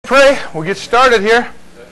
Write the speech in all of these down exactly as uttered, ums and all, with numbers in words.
Pray. We'll get started here.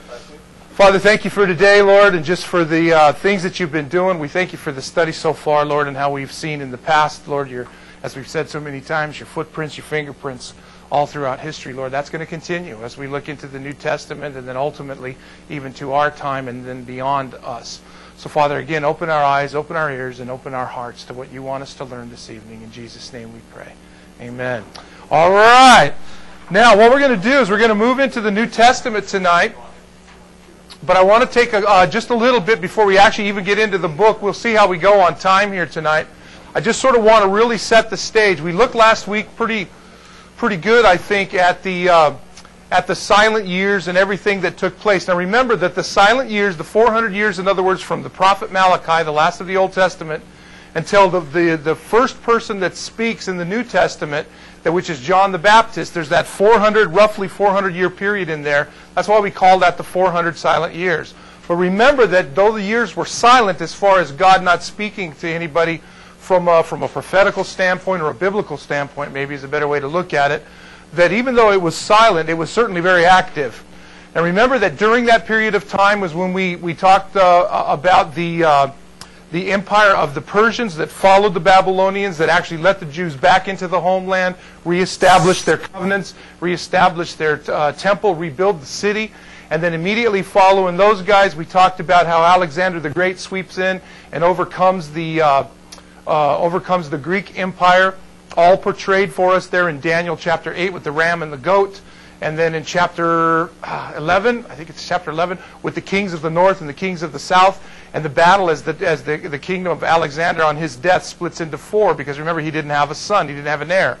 Father, thank you for today, Lord, and just for the uh, things that you've been doing. We thank you for the study so far, Lord, and how we've seen in the past, Lord, your, as we've said so many times, your footprints, your fingerprints all throughout history, Lord. That's going to continue as we look into the New Testament and then ultimately even to our time and then beyond us. So, Father, again, open our eyes, open our ears, and open our hearts to what you want us to learn this evening. In Jesus' name we pray. Amen. All right. Now, what we're going to do is we're going to move into the New Testament tonight. But I want to take a, uh, just a little bit before we actually even get into the book. We'll see how we go on time here tonight. I just sort of want to really set the stage. We looked last week pretty pretty good, I think, at the uh, at the silent years and everything that took place. Now remember that the silent years, the four hundred years, in other words, from the prophet Malachi, the last of the Old Testament, until the, the, the first person that speaks in the New Testament, that which is John the Baptist, there's that four hundred, roughly four hundred year period in there. That's why we call that the four hundred silent years. But remember that though the years were silent as far as God not speaking to anybody from a, from a prophetical standpoint or a biblical standpoint, maybe is a better way to look at it, that even though it was silent, it was certainly very active. And remember that during that period of time was when we, we talked uh, about the... Uh, the empire of the Persians that followed the Babylonians, that actually let the Jews back into the homeland, reestablished their covenants, reestablished their uh, temple, rebuild the city. And then immediately following those guys, we talked about how Alexander the Great sweeps in and overcomes the, uh, uh, overcomes the Greek Empire, all portrayed for us there in Daniel chapter eight with the ram and the goat. And then in chapter eleven, I think it's chapter eleven, with the kings of the north and the kings of the south. And the battle as, the, as the, the kingdom of Alexander on his death splits into four, because remember, he didn't have a son, he didn't have an heir.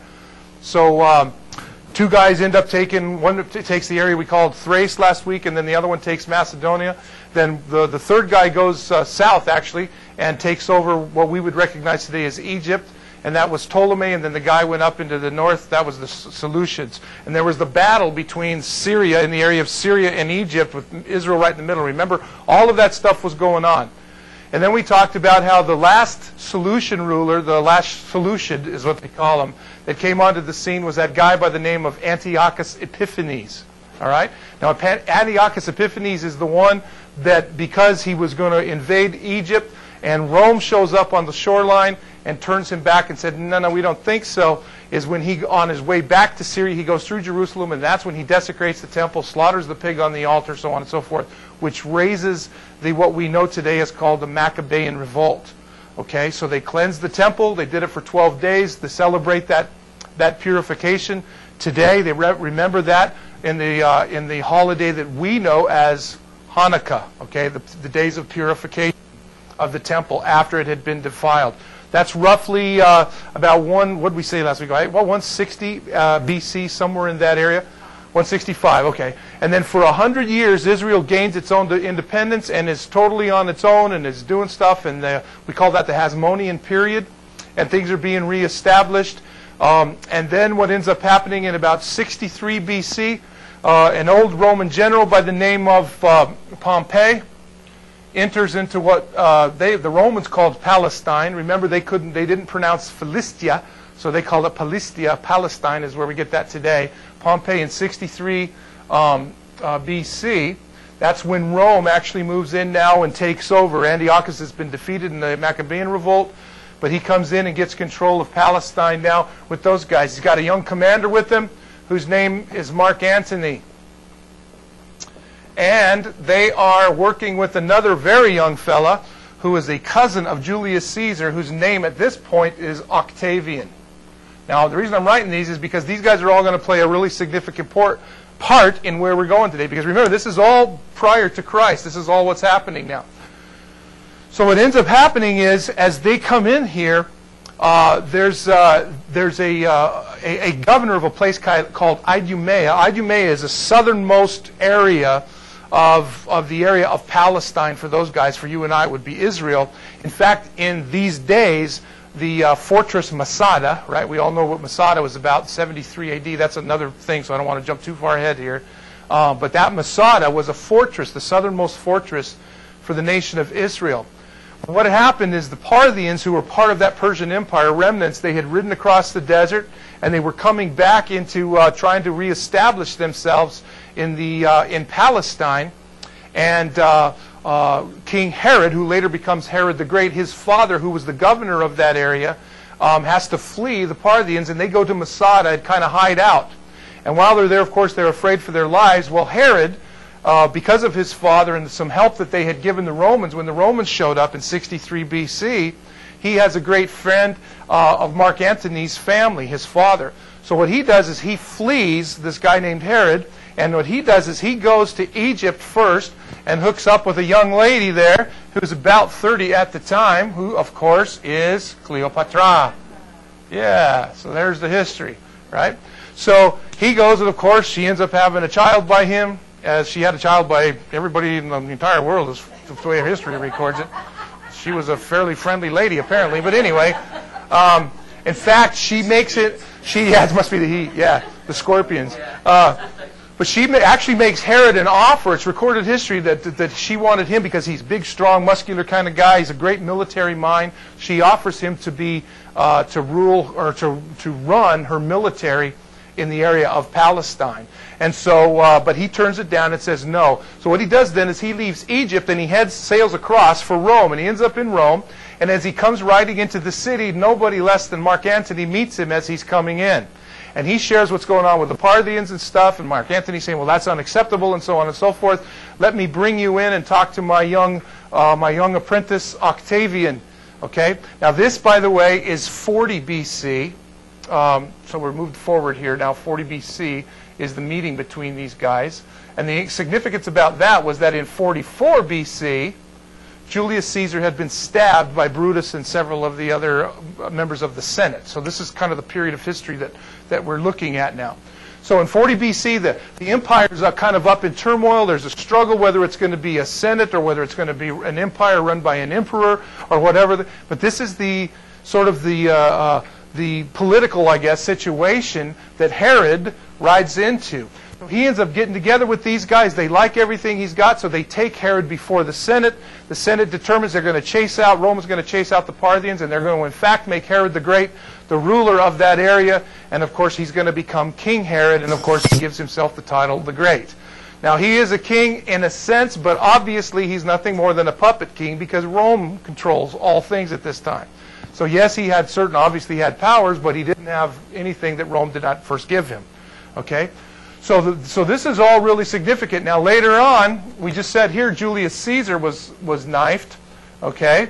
So um, two guys end up taking, one takes the area we called Thrace last week, and then the other one takes Macedonia. Then the, the third guy goes uh, south, actually, and takes over what we would recognize today as Egypt. And that was Ptolemy, and then the guy went up into the north, that was the Seleucids. And there was the battle between Syria, in the area of Syria and Egypt, with Israel right in the middle. Remember, all of that stuff was going on. And then we talked about how the last Seleucian ruler, the last Seleucid is what they call him, that came onto the scene was that guy by the name of Antiochus Epiphanes. All right? Now, Antiochus Epiphanes is the one that, because he was going to invade Egypt, and Rome shows up on the shoreline and turns him back and said, no, no, we don't think so, is when he, on his way back to Syria, he goes through Jerusalem, and that's when he desecrates the temple, slaughters the pig on the altar, so on and so forth, which raises the what we know today is called the Maccabean Revolt. Okay, so they cleansed the temple. They did it for twelve days to celebrate that, that purification. Today, they re remember that in the, uh, in the holiday that we know as Hanukkah, okay, the, the days of purification of the temple after it had been defiled. That's roughly uh, about one, what did we say last week, right? Well, one sixty uh, B C, somewhere in that area. one sixty-five, okay. And then for one hundred years, Israel gains its own independence and is totally on its own and is doing stuff. And the, we call that the Hasmonean period. And things are being reestablished. Um, and then what ends up happening in about sixty-three B C, uh, an old Roman general by the name of uh, Pompey enters into what uh, they, the Romans called Palestine. Remember, they couldn't, they didn't pronounce Philistia, so they called it Palestia. Palestine is where we get that today. Pompey in sixty-three um, uh, B C. That's when Rome actually moves in now and takes over. Antiochus has been defeated in the Maccabean Revolt, but he comes in and gets control of Palestine now with those guys. He's got a young commander with him whose name is Mark Antony. And they are working with another very young fella who is a cousin of Julius Caesar, whose name at this point is Octavian. Now, the reason I'm writing these is because these guys are all going to play a really significant part, part in where we're going today. Because remember, this is all prior to Christ. This is all what's happening now. So what ends up happening is, as they come in here, uh, there's, uh, there's a, uh, a, a governor of a place called Idumea. Idumea is the southernmost area Of, of the area of Palestine. For those guys, for you and I, would be Israel. In fact, in these days, the uh, fortress Masada, right? We all know what Masada was about, seventy-three A D. That's another thing, so I don't want to jump too far ahead here. Uh, but that Masada was a fortress, the southernmost fortress for the nation of Israel. What had happened is the Parthians, who were part of that Persian Empire, remnants, they had ridden across the desert, and they were coming back into uh, trying to reestablish themselves in the uh, in Palestine. And uh, uh, King Herod, who later becomes Herod the Great, his father, who was the governor of that area, um, has to flee the Parthians, and they go to Masada and kind of hide out. And while they're there, of course, they're afraid for their lives. Well, Herod, uh, because of his father and some help that they had given the Romans, when the Romans showed up in sixty-three B C, he has a great friend uh, of Mark Antony's family, his father. So what he does is he flees this guy named Herod, and what he does is he goes to Egypt first and hooks up with a young lady there who's about thirty at the time, who, of course, is Cleopatra. Yeah, so there's the history, right? So he goes, and of course, she ends up having a child by him, as she had a child by everybody in the entire world, is the way history records it. She was a fairly friendly lady, apparently. But anyway, um, in fact, she makes it, she, yeah, it must be the heat, yeah, the scorpions. Uh, but she ma- actually makes Herod an offer. It's recorded history that, that, that she wanted him because he's big, strong, muscular kind of guy. He's a great military mind. She offers him to be, uh, to rule, or to, to run her military in the area of Palestine. And so, uh, but he turns it down and says no. So what he does then is he leaves Egypt and he heads, sails across for Rome, and he ends up in Rome. And as he comes riding into the city, nobody less than Mark Antony meets him as he's coming in. And he shares what's going on with the Parthians and stuff, and Mark Antony saying, well, that's unacceptable, and so on and so forth. Let me bring you in and talk to my young, uh, my young apprentice, Octavian. Okay? Now this, by the way, is forty B C. Um, so we're moved forward here now. forty B C is the meeting between these guys. And the significance about that was that in forty-four B C, Julius Caesar had been stabbed by Brutus and several of the other members of the Senate. So this is kind of the period of history that, that we're looking at now. So in forty B C, the, the empire is kind of up in turmoil. There's a struggle whether it's going to be a Senate or whether it's going to be an empire run by an emperor or whatever. But this is the sort of the... Uh, uh, the political, I guess, situation that Herod rides into. So he ends up getting together with these guys. They like everything he's got, so they take Herod before the Senate. The Senate determines they're going to chase out, Rome is going to chase out the Parthians, and they're going to, in fact, make Herod the Great the ruler of that area. And, of course, he's going to become King Herod, and, of course, he gives himself the title the Great. Now, he is a king in a sense, but obviously he's nothing more than a puppet king because Rome controls all things at this time. So yes, he had certain, obviously he had powers, but he didn't have anything that Rome did not first give him. Okay? So, the, so this is all really significant. Now later on, we just said here Julius Caesar was, was knifed. Okay?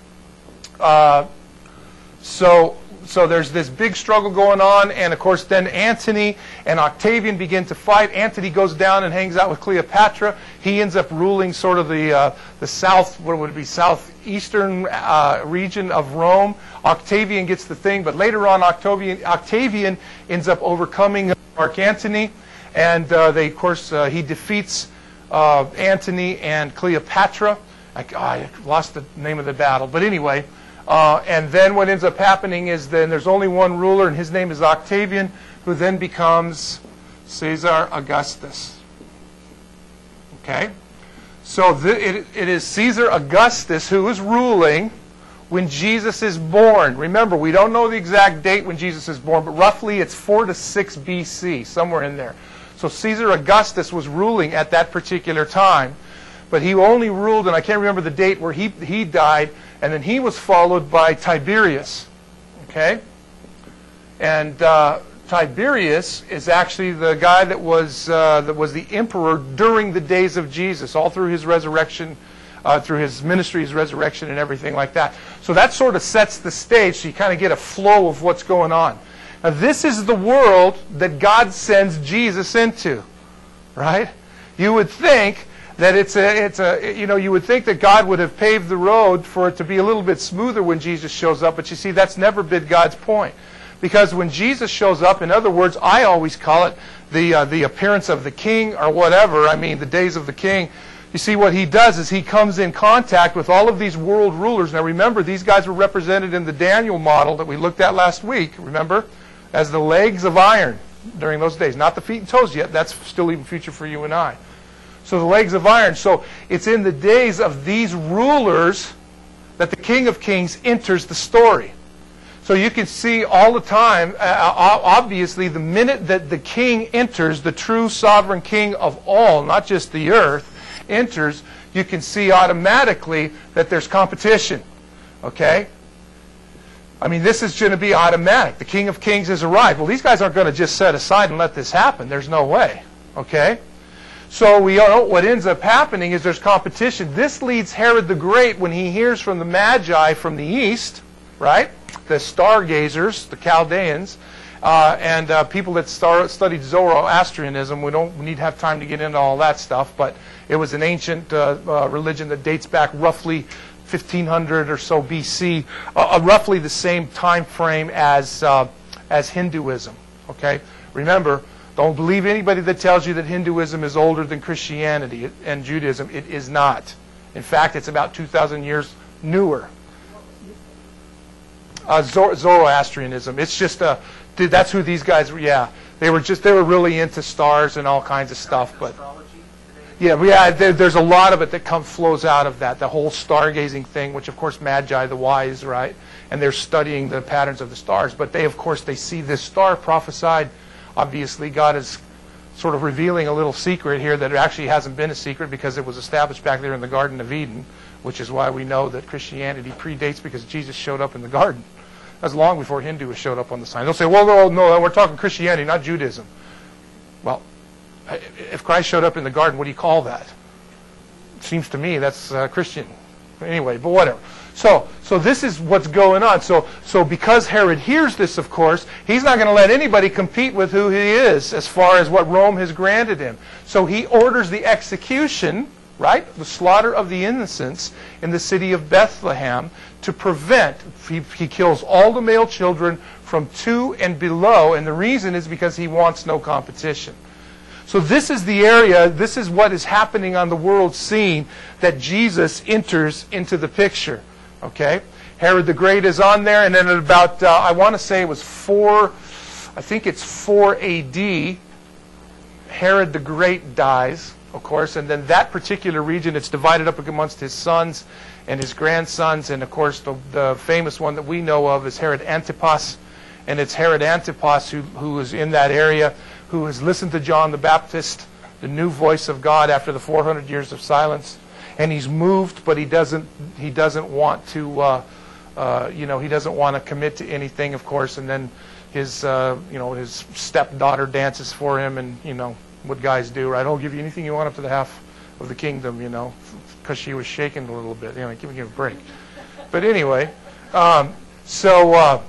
Uh, so, so there's this big struggle going on, and of course then Antony and Octavian begin to fight. Antony goes down and hangs out with Cleopatra. He ends up ruling sort of the uh, the south, what would it be, southeastern uh, region of Rome. Octavian gets the thing, but later on Octavian, Octavian ends up overcoming Mark Antony, and uh, they, of course, uh, he defeats uh, Antony and Cleopatra. I, oh, I lost the name of the battle, but anyway. Uh, and then what ends up happening is then there's only one ruler, and his name is Octavian, who then becomes Caesar Augustus. Okay? So the, it, it is Caesar Augustus who is ruling when Jesus is born. Remember, we don't know the exact date when Jesus is born, but roughly it's four to six B C, somewhere in there. So Caesar Augustus was ruling at that particular time. But he only ruled, and I can't remember the date where he, he died, and then he was followed by Tiberius. Okay? And uh, Tiberius is actually the guy that was, uh, that was the emperor during the days of Jesus, all through his resurrection, uh, through his ministry, his resurrection, and everything like that. So that sort of sets the stage, so you kind of get a flow of what's going on. Now this is the world that God sends Jesus into. Right? You would think that it's a, it's a, you know, you would think that God would have paved the road for it to be a little bit smoother when Jesus shows up, but you see, that's never been God's point. Because when Jesus shows up, in other words, I always call it the, uh, the appearance of the king or whatever, I mean, the days of the king. You see, what he does is he comes in contact with all of these world rulers. Now remember, these guys were represented in the Daniel model that we looked at last week, remember, as the legs of iron during those days. Not the feet and toes yet, that's still even future for you and I. So the legs of iron. So it's in the days of these rulers that the King of Kings enters the story. So you can see all the time, uh, obviously, the minute that the king enters, the true sovereign king of all, not just the earth, enters, you can see automatically that there's competition. Okay? I mean, this is going to be automatic. The King of Kings has arrived. Well, these guys aren't going to just set aside and let this happen. There's no way. Okay? So we know what ends up happening is there's competition. This leads Herod the Great, when he hears from the Magi from the east, right? The stargazers, the Chaldeans, uh, and uh, people that star studied Zoroastrianism. We don't need to have time to get into all that stuff, but it was an ancient uh, uh, religion that dates back roughly fifteen hundred or so B C, uh, uh, roughly the same time frame as uh, as Hinduism. Okay, remember, don't believe anybody that tells you that Hinduism is older than Christianity and Judaism. It is not. In fact, it's about two thousand years newer. Uh, Zoroastrianism. It's just a. Dude, that's who these guys were. Yeah, they were just. They were really into stars and all kinds of stuff, but. Yeah, yeah. There, there's a lot of it that comes flows out of that. The whole stargazing thing, which of course Magi, the wise, right, and they're studying the patterns of the stars. But they, of course, they see this star prophesied. Obviously, God is sort of revealing a little secret here that actually hasn't been a secret because it was established back there in the Garden of Eden, which is why we know that Christianity predates because Jesus showed up in the garden. That's long before Hindu showed up on the sign. They'll say, well, no, no, we're talking Christianity, not Judaism. Well, if Christ showed up in the garden, what do you call that? It seems to me that's uh, Christian. Anyway, but whatever. So, so this is what's going on. So, so because Herod hears this, of course, he's not going to let anybody compete with who he is as far as what Rome has granted him. So he orders the execution, right, the slaughter of the innocents in the city of Bethlehem to prevent, he, he kills all the male children from two and below, and the reason is because he wants no competition. So this is the area, this is what is happening on the world scene that Jesus enters into the picture. Okay? Herod the Great is on there, and then at about, uh, I want to say it was four, I think it's four A D, Herod the Great dies, of course, and then that particular region, it's divided up amongst his sons and his grandsons, and of course the, the famous one that we know of is Herod Antipas, and it's Herod Antipas who, who is in that area, who has listened to John the Baptist, the new voice of God after the four hundred years of silence, and he's moved, but he doesn't he doesn't want to uh, uh, you know he doesn't want to commit to anything, of course. And then his uh, you know his stepdaughter dances for him, and you know what guys do, right? I'll give you anything you want up to the half of the kingdom, you know, because she was shaken a little bit. You know, give me a break. But anyway, um, so. Uh,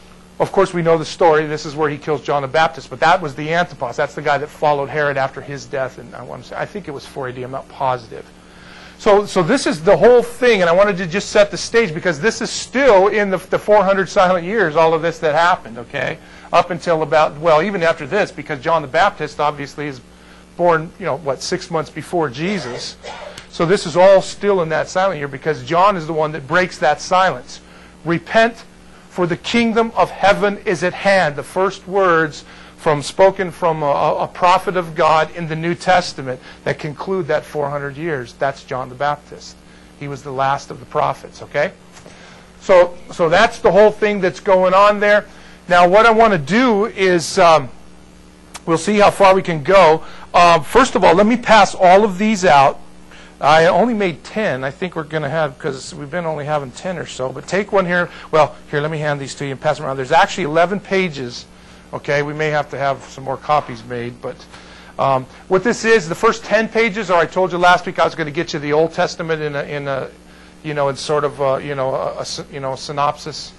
Of course, we know the story. This is where he kills John the Baptist. But that was the Antipas. That's the guy that followed Herod after his death. And I want to say, I think it was four A D. I'm not positive. So, so this is the whole thing. And I wanted to just set the stage because this is still in the, the four hundred silent years, all of this that happened, okay? Up until about, well, even after this, because John the Baptist obviously is born, you know, what, six months before Jesus. So this is all still in that silent year because John is the one that breaks that silence. Repent, for the kingdom of heaven is at hand. The first words from spoken from a, a prophet of God in the New Testament that conclude that four hundred years. That's John the Baptist. He was the last of the prophets, okay? So, so that's the whole thing that's going on there. Now, what I want to do is, um, we'll see how far we can go. Um, first of all, let me pass all of these out. I only made ten. I think we're going to have, because we've been only having ten or so. But take one here. Well, here, let me hand these to you and pass them around. There's actually eleven pages. Okay, we may have to have some more copies made. But um, what this is, the first ten pages, or I told you last week I was going to get you the Old Testament in a, in a you know, in sort of, a, you know, a, a, you know, a synopsis.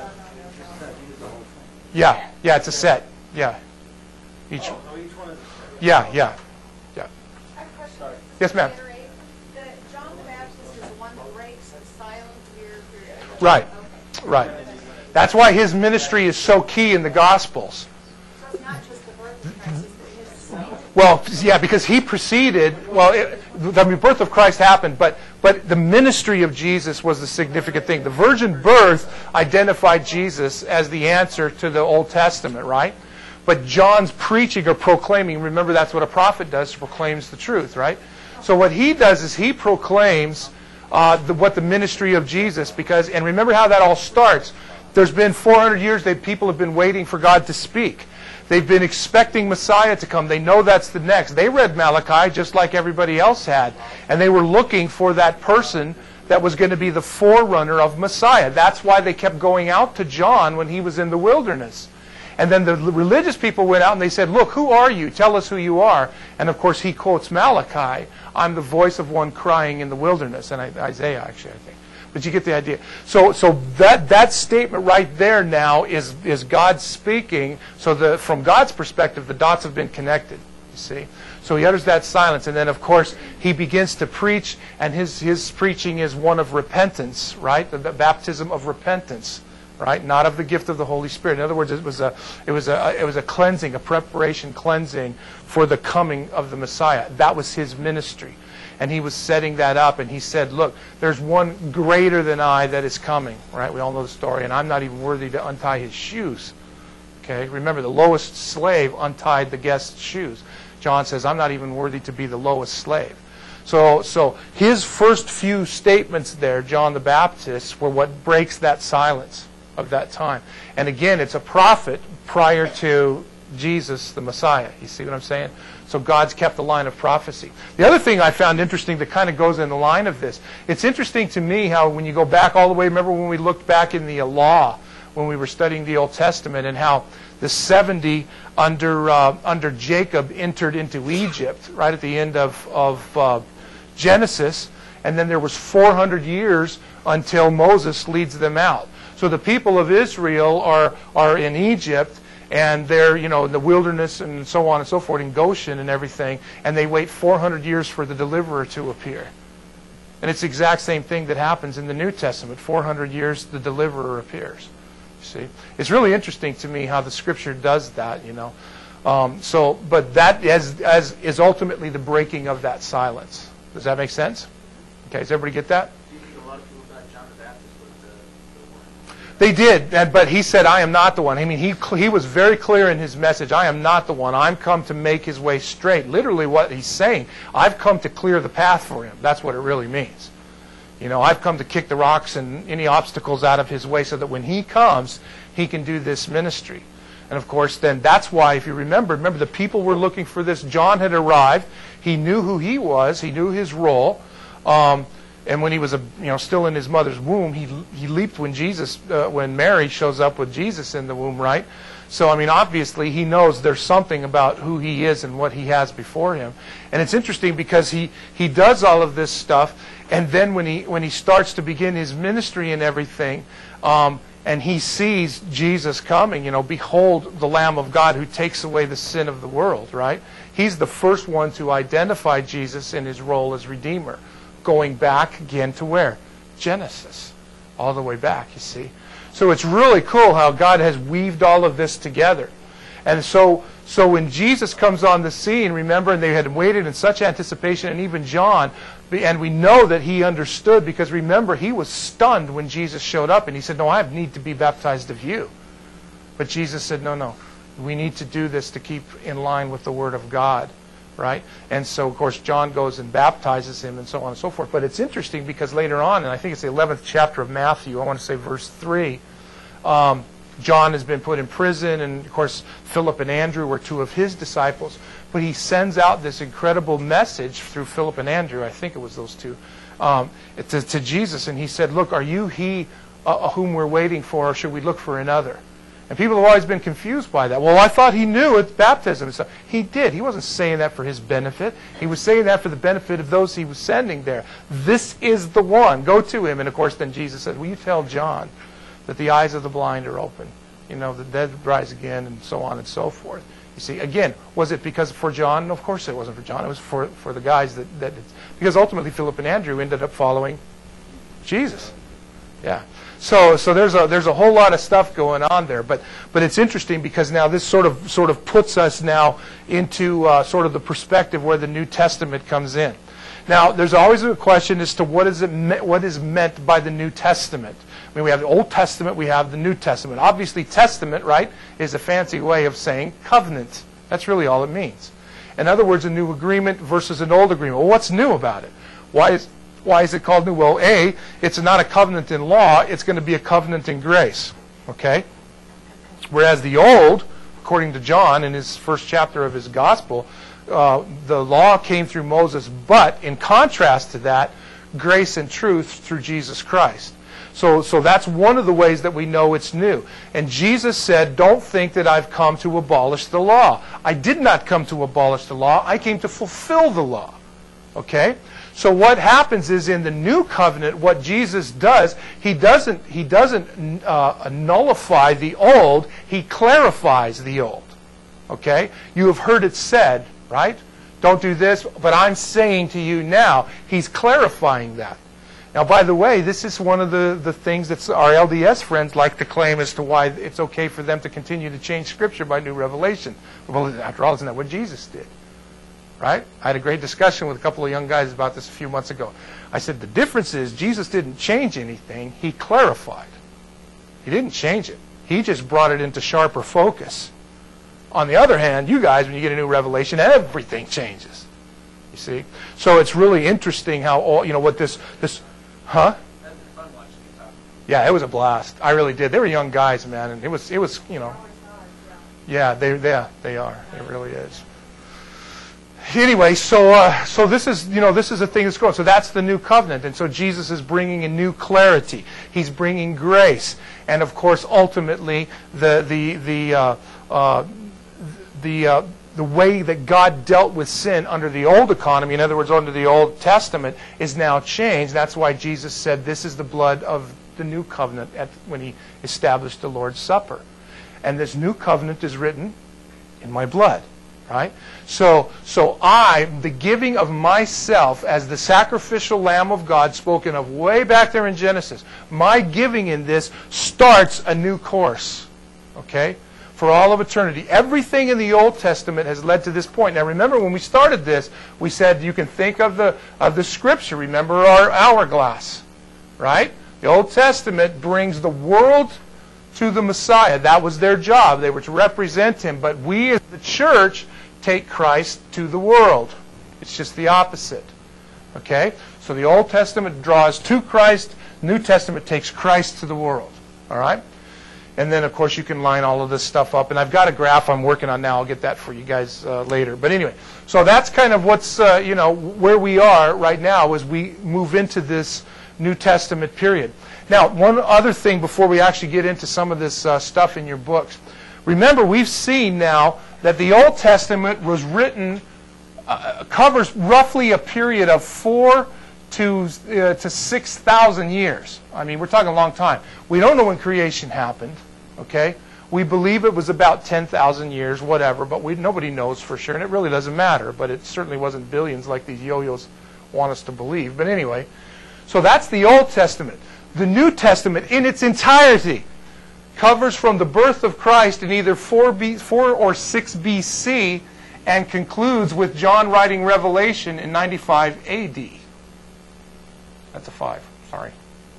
Yeah, yeah, it's a set. Yeah. Each. Yeah, yeah, yeah. Yes, ma'am. Right, right. That's why his ministry is so key in the Gospels. So it's not just the birth of Christ, it's his... Well, yeah, because he preceded, well, it, the birth of Christ happened, but, but the ministry of Jesus was the significant thing. The virgin birth identified Jesus as the answer to the Old Testament, right? But John's preaching or proclaiming, remember that's what a prophet does, proclaims the truth, right? So what he does is he proclaims uh, the, what the ministry of Jesus, because, and remember how that all starts. There's been four hundred years that people have been waiting for God to speak. They've been expecting Messiah to come. They know that's the next. They read Malachi just like everybody else had. And they were looking for that person that was going to be the forerunner of Messiah. That's why they kept going out to John when he was in the wilderness. And then the religious people went out and they said, look, who are you? Tell us who you are. And of course he quotes Malachi. I'm the voice of one crying in the wilderness. And Isaiah, actually, I think. But you get the idea. So so that that statement right there now is, is God speaking. So the from God's perspective, the dots have been connected. You see? So he utters that silence. And then, of course, he begins to preach. And his, his preaching is one of repentance, right? The, the baptism of repentance. Right, not of the gift of the Holy Spirit. In other words, it was a, it was a, it was a cleansing, a preparation, cleansing for the coming of the Messiah. That was his ministry, and he was setting that up. And he said, "Look, there's one greater than I that is coming." Right? We all know the story, and I'm not even worthy to untie his shoes. Okay, remember the lowest slave untied the guest's shoes. John says, "I'm not even worthy to be the lowest slave." So, so his first few statements there, John the Baptist, were what breaks that silence of that time. And again, it's a prophet prior to Jesus, the Messiah. You see what I'm saying? So God's kept the line of prophecy. The other thing I found interesting that kind of goes in the line of this, it's interesting to me how when you go back all the way, remember when we looked back in the law, when we were studying the Old Testament, and how the seventy under uh, under Jacob entered into Egypt, right at the end of, of uh, Genesis, and then there was four hundred years until Moses leads them out. So the people of Israel are are in Egypt, and they're, you know, in the wilderness and so on and so forth, in Goshen and everything, and they wait four hundred years for the deliverer to appear. And it's the exact same thing that happens in the New Testament. four hundred years, the deliverer appears. You see? It's really interesting to me how the Scripture does that, you know. Um, so, but that as, as is ultimately the breaking of that silence. Does that make sense? Okay, does everybody get that? They did, but he said, I am not the one. I mean, he he was very clear in his message. I am not the one. I'm come to make his way straight. Literally what he's saying, I've come to clear the path for him. That's what it really means. You know, I've come to kick the rocks and any obstacles out of his way so that when he comes, he can do this ministry. And of course, then that's why, if you remember, remember the people were looking for this. John had arrived. He knew who he was. He knew his role. Um, And when he was, a, you know, still in his mother's womb, he he leaped when Jesus, uh, when Mary shows up with Jesus in the womb, right? So I mean, obviously he knows there's something about who he is and what he has before him. And it's interesting because he he does all of this stuff, and then when he when he starts to begin his ministry and everything, um, and he sees Jesus coming, you know, behold the Lamb of God who takes away the sin of the world, right? He's the first one to identify Jesus in his role as Redeemer. Going back again to where? Genesis. All the way back, you see. So it's really cool how God has weaved all of this together. And so so when Jesus comes on the scene, remember, and they had waited in such anticipation, and even John, and we know that he understood, because remember, he was stunned when Jesus showed up, and he said, no, I need to be baptized of you. But Jesus said, no, no, we need to do this to keep in line with the Word of God. Right? And so, of course, John goes and baptizes him and so on and so forth. But it's interesting because later on, and I think it's the eleventh chapter of Matthew, I want to say verse three, um, John has been put in prison, and, of course, Philip and Andrew were two of his disciples. But he sends out this incredible message through Philip and Andrew, I think it was those two, um, to, to Jesus. And he said, look, are you he uh, whom we're waiting for, or should we look for another? And people have always been confused by that. Well, I thought he knew it's baptism. So he did. He wasn't saying that for his benefit. He was saying that for the benefit of those he was sending there. This is the one. Go to him. And, of course, then Jesus said, will you tell John that the eyes of the blind are open? You know, the dead rise again, and so on and so forth. You see, again, was it because for John? Of course it wasn't for John. It was for, for the guys that, that... Because ultimately Philip and Andrew ended up following Jesus. Yeah. So, so there's a there's a whole lot of stuff going on there, but but it's interesting because now this sort of sort of puts us now into uh, sort of the perspective where the New Testament comes in. Now, there's always a question as to what is it me- what is meant by the New Testament. I mean, we have the Old Testament, we have the New Testament. Obviously, testament, right, is a fancy way of saying covenant. That's really all it means. In other words, a new agreement versus an old agreement. Well, what's new about it? Why is Why is it called new? Well, A, it's not a covenant in law, it's going to be a covenant in grace. Okay? Whereas the old, according to John in his first chapter of his gospel, uh, the law came through Moses, but in contrast to that, grace and truth through Jesus Christ. So, so that's one of the ways that we know it's new. And Jesus said, don't think that I've come to abolish the law. I did not come to abolish the law. I came to fulfill the law. Okay? So what happens is in the new covenant, what Jesus does, he doesn't, he doesn't uh, nullify the old. He clarifies the old. Okay? You have heard it said, right? Don't do this, but I'm saying to you now. He's clarifying that. Now, by the way, this is one of the, the things that our L D S friends like to claim as to why it's okay for them to continue to change Scripture by new revelation. Well, after all, isn't that what Jesus did? Right? I had a great discussion with a couple of young guys about this a few months ago. I said the difference is Jesus didn't change anything. He clarified. He didn't change it. He just brought it into sharper focus. On the other hand, you guys, when you get a new revelation, everything changes. You see? So it's really interesting how all, you know, what this, this, huh? Yeah, it was a blast. I really did. They were young guys, man, and it was, it was, you know, yeah, they, they, they are. It really is. Anyway, so uh, so this is you know this is a thing that's going. So that's the new covenant, and so Jesus is bringing a new clarity. He's bringing grace, and of course, ultimately, the the the uh, uh, the uh, the way that God dealt with sin under the old economy, in other words, under the Old Testament, is now changed. That's why Jesus said, "This is the blood of the new covenant," at, when He established the Lord's Supper, and this new covenant is written in my blood. Right? So, so I, the giving of myself as the sacrificial Lamb of God, spoken of way back there in Genesis, my giving in this starts a new course. Okay? For all of eternity. Everything in the Old Testament has led to this point. Now remember, when we started this, we said you can think of the, of the Scripture. Remember our hourglass. Right? The Old Testament brings the world to the Messiah. That was their job. They were to represent Him. But we as the church take Christ to the world. It's just the opposite. Okay? So the Old Testament draws to Christ. New Testament takes Christ to the world. All right? And then, of course, you can line all of this stuff up. And I've got a graph I'm working on now. I'll get that for you guys uh, later. But anyway, so that's kind of what's, uh, you know, where we are right now as we move into this New Testament period. Now, one other thing before we actually get into some of this uh, stuff in your books. Remember, we've seen now that the Old Testament was written, uh, covers roughly a period of four to, uh, to six thousand years. I mean, we're talking a long time. We don't know when creation happened, okay? We believe it was about ten thousand years, whatever, but we, nobody knows for sure, and it really doesn't matter, but it certainly wasn't billions like these yo-yos want us to believe. But anyway, so that's the Old Testament. The New Testament in its entirety covers from the birth of Christ in either four, B, four or six B C and concludes with John writing Revelation in ninety-five A D. That's a five, sorry.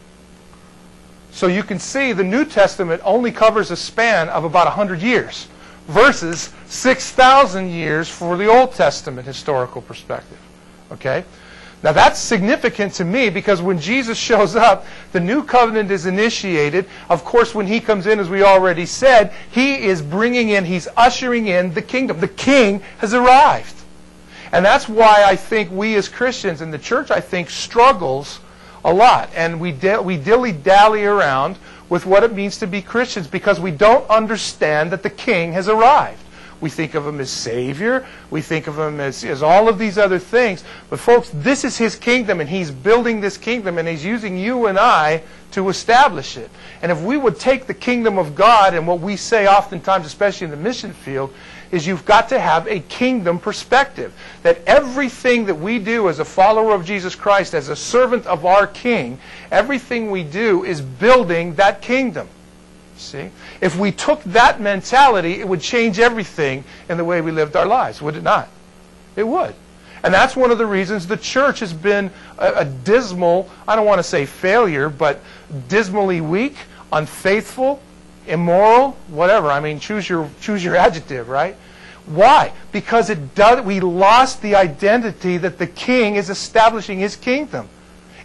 So you can see the New Testament only covers a span of about one hundred years versus six thousand years for the Old Testament historical perspective. Okay? Now that's significant to me because when Jesus shows up, the new covenant is initiated. Of course, when He comes in, as we already said, He is bringing in, He's ushering in the kingdom. The King has arrived. And that's why I think we as Christians in the church, I think, struggles a lot. And we, de- we dilly-dally around with what it means to be Christians because we don't understand that the King has arrived. We think of Him as Savior. We think of Him as, as all of these other things. But folks, this is His kingdom, and He's building this kingdom, and He's using you and I to establish it. And if we would take the kingdom of God, and what we say oftentimes, especially in the mission field, is you've got to have a kingdom perspective. That everything that we do as a follower of Jesus Christ, as a servant of our King, everything we do is building that kingdom. See? If we took that mentality, it would change everything in the way we lived our lives, would it not? It would. And that's one of the reasons the church has been a, a dismal, I don't want to say failure, but dismally weak, unfaithful, immoral, whatever. I mean, choose your choose your adjective, right? Why? Because it does, we lost the identity that the King is establishing His kingdom.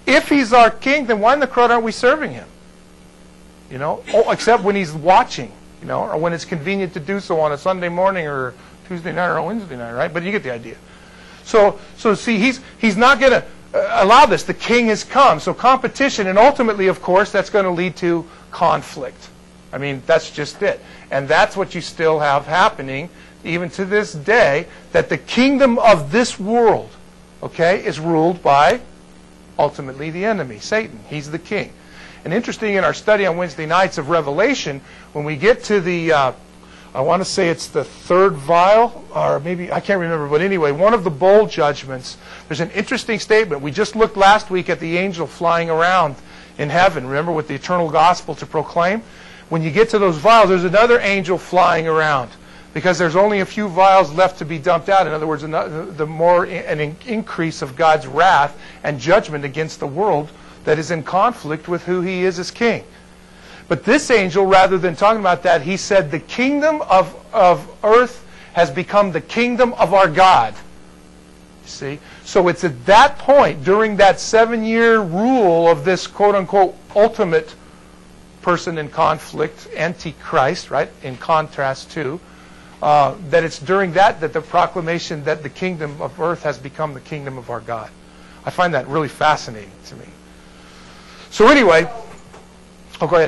If he's our king, then why in the crowd aren't we serving him? You know, oh, except when he's watching, you know, or when it's convenient to do so on a Sunday morning or Tuesday night or a Wednesday night, right? But you get the idea. So, so see, he's he's not going to uh, allow this. The king has come. So competition, and ultimately, of course, that's going to lead to conflict. I mean, that's just it. And that's what you still have happening even to this day, that the kingdom of this world, okay, is ruled by ultimately the enemy, Satan. He's the king. And interesting, in our study on Wednesday nights of Revelation, when we get to the, uh, I want to say it's the third vial, or maybe, I can't remember, but anyway, one of the bowl judgments, there's an interesting statement. We just looked last week at the angel flying around in heaven, remember, with the eternal gospel to proclaim? When you get to those vials, there's another angel flying around, because there's only a few vials left to be dumped out. In other words, the more an increase of God's wrath and judgment against the world that is in conflict with who he is as king. But this angel, rather than talking about that, he said the kingdom of, of earth has become the kingdom of our God. You see? So it's at that point, during that seven-year rule of this quote-unquote ultimate person in conflict, Antichrist, right, in contrast to, uh, that it's during that that the proclamation that the kingdom of earth has become the kingdom of our God. I find that really fascinating to me. So anyway, oh, go ahead.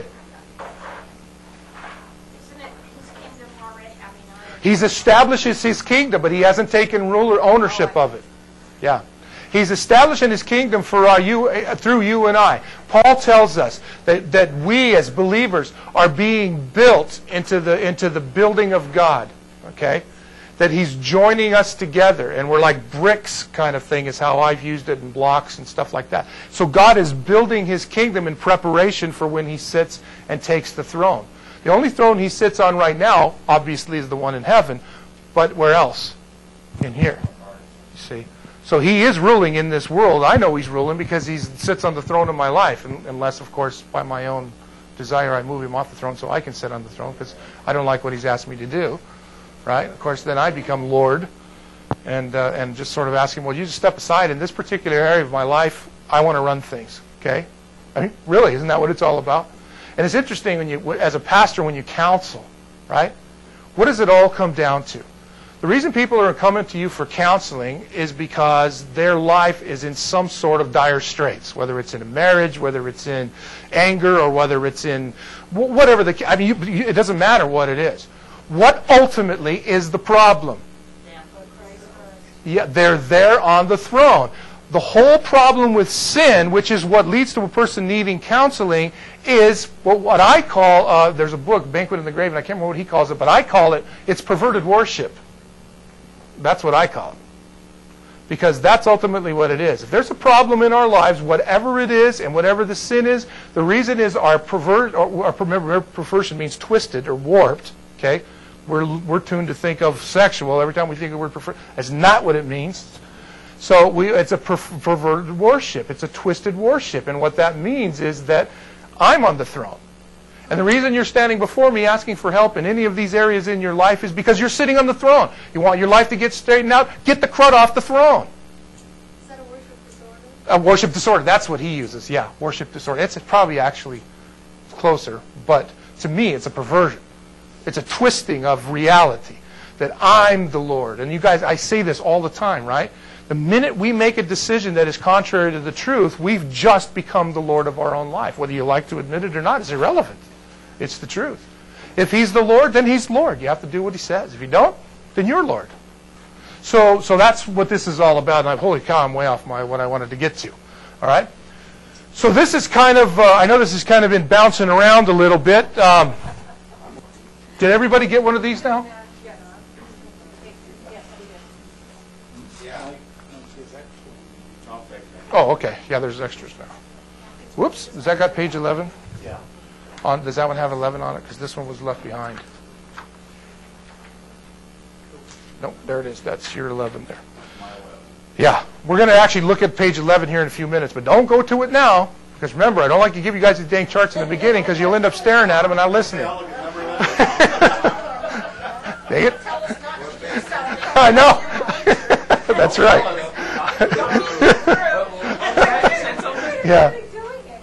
Isn't it his kingdom already? I mean, already. He's establishes his kingdom, but he hasn't taken rule or ownership of it. Yeah. He's establishing his kingdom for our, you, uh, through you and I. Paul tells us that, that we as believers are being built into the, into the building of God. Okay? That he's joining us together, and we're like bricks kind of thing is how I've used it, in blocks and stuff like that. So God is building his kingdom in preparation for when he sits and takes the throne. The only throne he sits on right now, obviously, is the one in heaven, but where else? In here. You see? So he is ruling in this world. I know he's ruling because he sits on the throne of my life, unless, of course, by my own desire I move him off the throne so I can sit on the throne, because I don't like what he's asked me to do. Right? Of course, then I become Lord, and uh, and just sort of ask him, well, you just step aside. In this particular area of my life, I want to run things. Okay? I mean, really, isn't that what it's all about? And it's interesting when you, as a pastor, when you counsel, right? What does it all come down to? The reason people are coming to you for counseling is because their life is in some sort of dire straits, whether it's in a marriage, whether it's in anger, or whether it's in whatever the. I mean, you, you, it doesn't matter what it is. What ultimately is the problem? Yeah, they're there on the throne. The whole problem with sin, which is what leads to a person needing counseling, is what, what I call, uh, there's a book, Banquet in the Grave, and I can't remember what he calls it, but I call it, it's perverted worship. That's what I call it. Because that's ultimately what it is. If there's a problem in our lives, whatever it is and whatever the sin is, the reason is our pervert, or our perversion means twisted or warped, okay? We're, we're tuned to think of sexual every time we think of the word prefer. That's not what it means. So we, it's a per- perverted worship. It's a twisted worship. And what that means is that I'm on the throne. And the reason you're standing before me asking for help in any of these areas in your life is because you're sitting on the throne. You want your life to get straightened out? Get the crud off the throne. Is that a worship disorder? A worship disorder. That's what he uses. Yeah, worship disorder. It's probably actually closer. But to me, it's a perversion. It's a twisting of reality, that I'm the Lord. And you guys, I say this all the time, right? The minute we make a decision that is contrary to the truth, we've just become the Lord of our own life. Whether you like to admit it or not is irrelevant. It's the truth. If he's the Lord, then he's Lord. You have to do what he says. If you don't, then you're Lord. So so that's what this is all about. And I'm, holy cow, I'm way off my what I wanted to get to. All right? So this is kind of, uh, I know this has kind of been bouncing around a little bit. Um, Did everybody get one of these now? Oh, okay. Yeah, there's extras now. Whoops. Has that got page eleven? Yeah. On, does that one have eleven on it? Because this one was left behind. Nope, there it is. That's your eleven there. Yeah. We're going to actually look at page eleven here in a few minutes, but don't go to it now. Because remember, I don't like to give you guys these dang charts in the beginning because you'll end up staring at them and not listening. Dang it. I know. That's right. Yeah. They're doing it.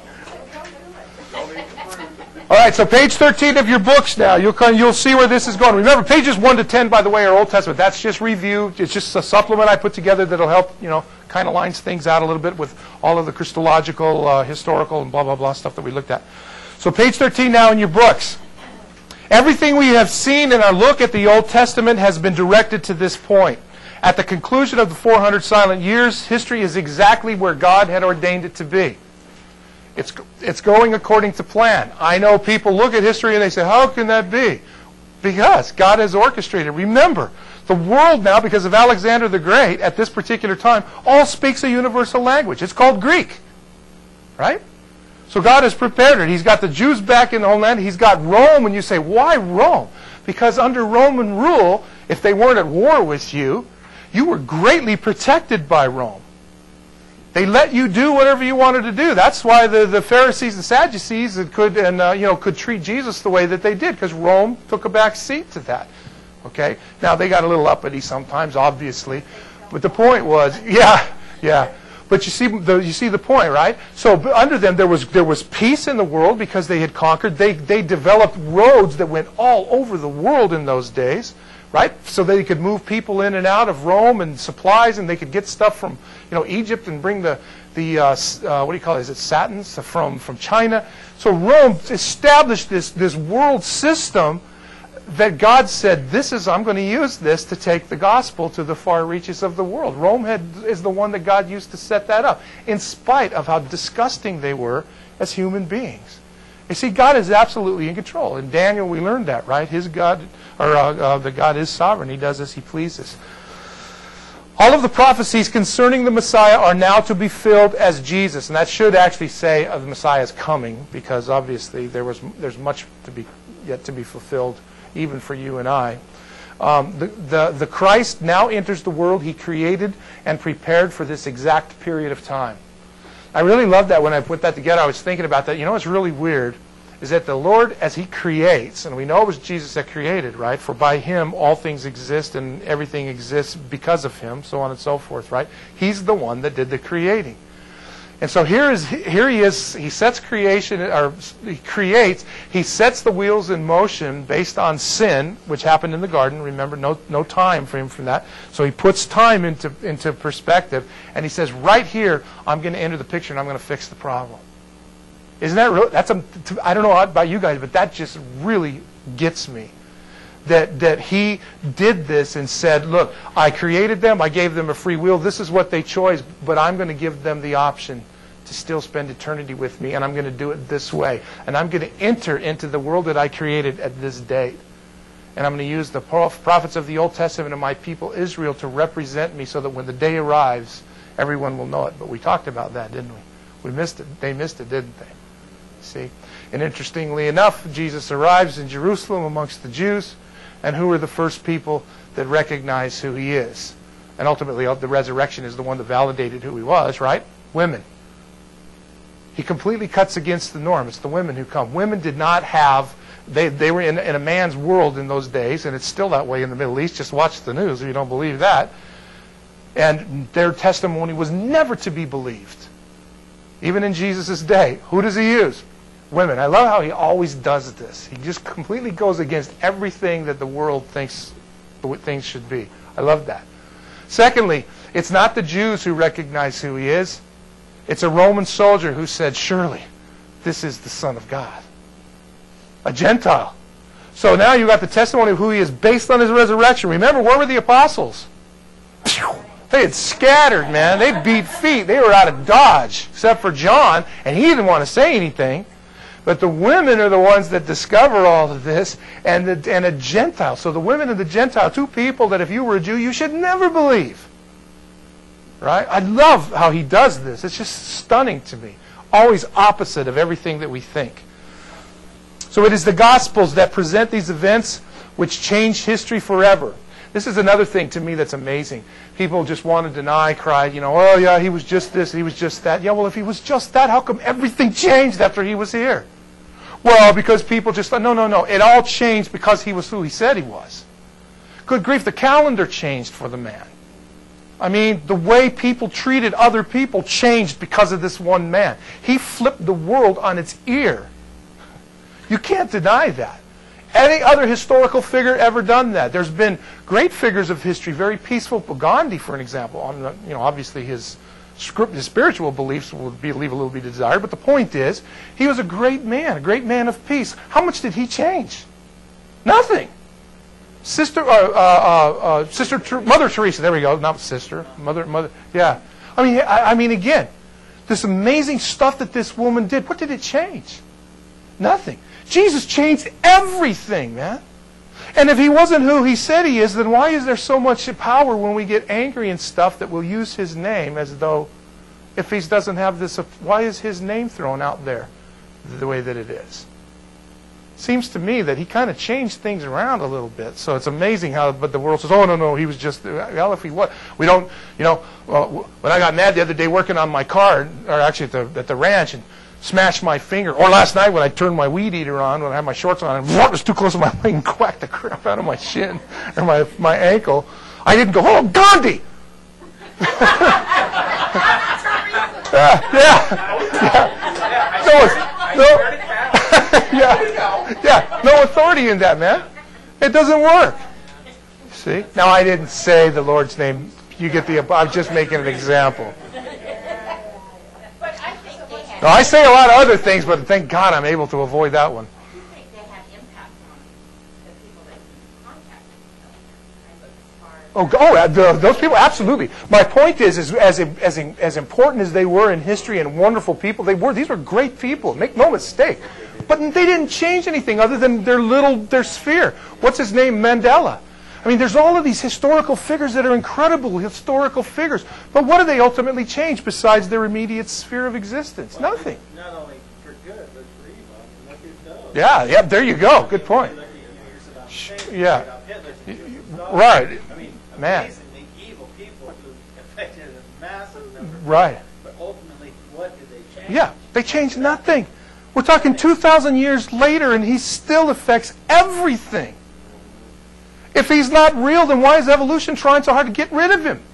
Don't do it. All right, so page thirteen of your books now. You'll come, you'll see where this is going. Remember, pages one to ten, by the way, are Old Testament. That's just review. It's just a supplement I put together that'll help, you know, kind of lines things out a little bit with all of the Christological, uh, historical, and blah, blah, blah stuff that we looked at. So page thirteen now in your books. Everything we have seen in our look at the Old Testament has been directed to this point. At the conclusion of the four hundred silent years, history is exactly where God had ordained it to be. It's, it's going according to plan. I know people look at history and they say, how can that be? Because God has orchestrated. Remember, the world now, because of Alexander the Great, at this particular time, all speaks a universal language. It's called Greek. Right? So God has prepared it. He's got the Jews back in the homeland. He's got Rome. And you say, why Rome? Because under Roman rule, if they weren't at war with you, you were greatly protected by Rome. They let you do whatever you wanted to do. That's why the, the Pharisees and Sadducees could and uh, you know could treat Jesus the way that they did, because Rome took a back seat to that. Okay. Now they got a little uppity sometimes, obviously, but the point was, yeah, yeah. But you see the you see the point, right? So under them there was there was peace in the world because they had conquered. They they developed roads that went all over the world in those days. Right? So they could move people in and out of Rome and supplies, and they could get stuff from, you know, Egypt and bring the, the uh, uh, what do you call it? Is it satins from, from China? So Rome established this, this world system that God said, this is, I'm going to use this to take the gospel to the far reaches of the world. Rome had, is the one that God used to set that up, in spite of how disgusting they were as human beings. You see, God is absolutely in control. In Daniel, we learned that, right? His God, or uh, uh, the God is sovereign. He does as He pleases. All of the prophecies concerning the Messiah are now to be filled as Jesus, and that should actually say uh, the Messiah is coming, because obviously there was there's much to be yet to be fulfilled, even for you and I. Um, the, the the Christ now enters the world He created and prepared for this exact period of time. I really love that when I put that together. I was thinking about that. You know what's really weird is that the Lord, as He creates, and we know it was Jesus that created, right? For by Him all things exist and everything exists because of Him, so on and so forth, right? He's the one that did the creating. And so here is here He is. He sets creation, or He creates. He sets the wheels in motion based on sin, which happened in the garden. Remember, no no time frame from that. So He puts time into into perspective, and He says, right here, I'm going to enter the picture, and I'm going to fix the problem. Isn't that real? That's a, I don't know about you guys, but that just really gets me. That that He did this and said, look, I created them, I gave them a free will, this is what they chose, but I'm going to give them the option to still spend eternity with me, and I'm going to do it this way. And I'm going to enter into the world that I created at this date. And I'm going to use the prophets of the Old Testament and my people Israel to represent me, so that when the day arrives, everyone will know it. But we talked about that, didn't we? We missed it. They missed it, didn't they? See? And interestingly enough, Jesus arrives in Jerusalem amongst the Jews. And who are the first people that recognize who He is? And ultimately, the resurrection is the one that validated who He was, right? Women. He completely cuts against the norm. It's the women who come. Women did not have, they, they were in, in a man's world in those days, and it's still that way in the Middle East. Just watch the news if you don't believe that. And their testimony was never to be believed. Even in Jesus' day. Who does He use? Women. I love how He always does this. He just completely goes against everything that the world thinks things should be. I love that. Secondly, it's not the Jews who recognize who He is. It's a Roman soldier who said, surely, this is the Son of God. A Gentile. So now you've got the testimony of who He is based on His resurrection. Remember, where were the apostles? They had scattered, man. They beat feet. They were out of Dodge, except for John, and he didn't want to say anything. But the women are the ones that discover all of this, and, the, and a Gentile. So the women and the Gentile, two people that if you were a Jew, you should never believe. Right? I love how He does this. It's just stunning to me. Always opposite of everything that we think. So it is the Gospels that present these events which change history forever. This is another thing to me that's amazing. People just want to deny, cry, you know, oh yeah, He was just this, He was just that. Yeah, well, if He was just that, how come everything changed after He was here? Well, because people just thought, no, no, no. It all changed because He was who He said He was. Good grief, the calendar changed for the man. I mean, the way people treated other people changed because of this one man. He flipped the world on its ear. You can't deny that. Any other historical figure ever done that? There's been great figures of history, very peaceful. Gandhi, for an example. On the, you know, obviously his, script, his spiritual beliefs will be, leave a little bit to desire, but the point is, he was a great man, a great man of peace. How much did he change? Nothing. Sister, uh, uh, uh, uh, sister, Ter- Mother Teresa. There we go. Not sister, mother, mother. Yeah. I mean, I, I mean, again, this amazing stuff that this woman did. What did it change? Nothing. Jesus changed everything, man. And if he wasn't who he said he is, then why is there so much power when we get angry and stuff that we'll use his name as though, if he doesn't have this, why is his name thrown out there the way that it is? Seems to me that he kind of changed things around a little bit. So it's amazing how, but the world says, oh, no, no, he was just, well, if he was, we don't, you know, well, when I got mad the other day working on my car, or actually at the, at the ranch, and smashed my finger, or last night when I turned my weed eater on, when I had my shorts on, and it was too close to my leg and whacked the crap out of my shin, or my, my ankle, I didn't go, oh, Gandhi! yeah, yeah, yeah. No, no. yeah, yeah, no authority in that, man. It doesn't work. See? Now, I didn't say the Lord's name. You get the, I'm just making an example. But I think they have, No, I say a lot of other things, but thank God I'm able to avoid that one. I think they have impact on the people that you contact. As far as Oh, oh uh, the, those people, absolutely. My point is, is as, as, as important as they were in history and wonderful people, they were, these were great people, make no mistake. But they didn't change anything other than their little, their sphere. What's his name? Mandela. I mean, there's all of these historical figures that are incredible historical figures. But what do they ultimately change besides their immediate sphere of existence? Well, Nothing. Not only for good, but for evil. I mean, look who knows. Yeah, yeah, there you go. Good point. Look at, you know, you're Saddam Hussein, Yeah. Adolf Hitler, Hitler, Right. I mean, Man. amazingly evil people who affected a massive number of Right. people. But ultimately, what did they change? Yeah, they changed nothing. We're talking two thousand years later, and he still affects everything. If he's not real, then why is evolution trying so hard to get rid of him?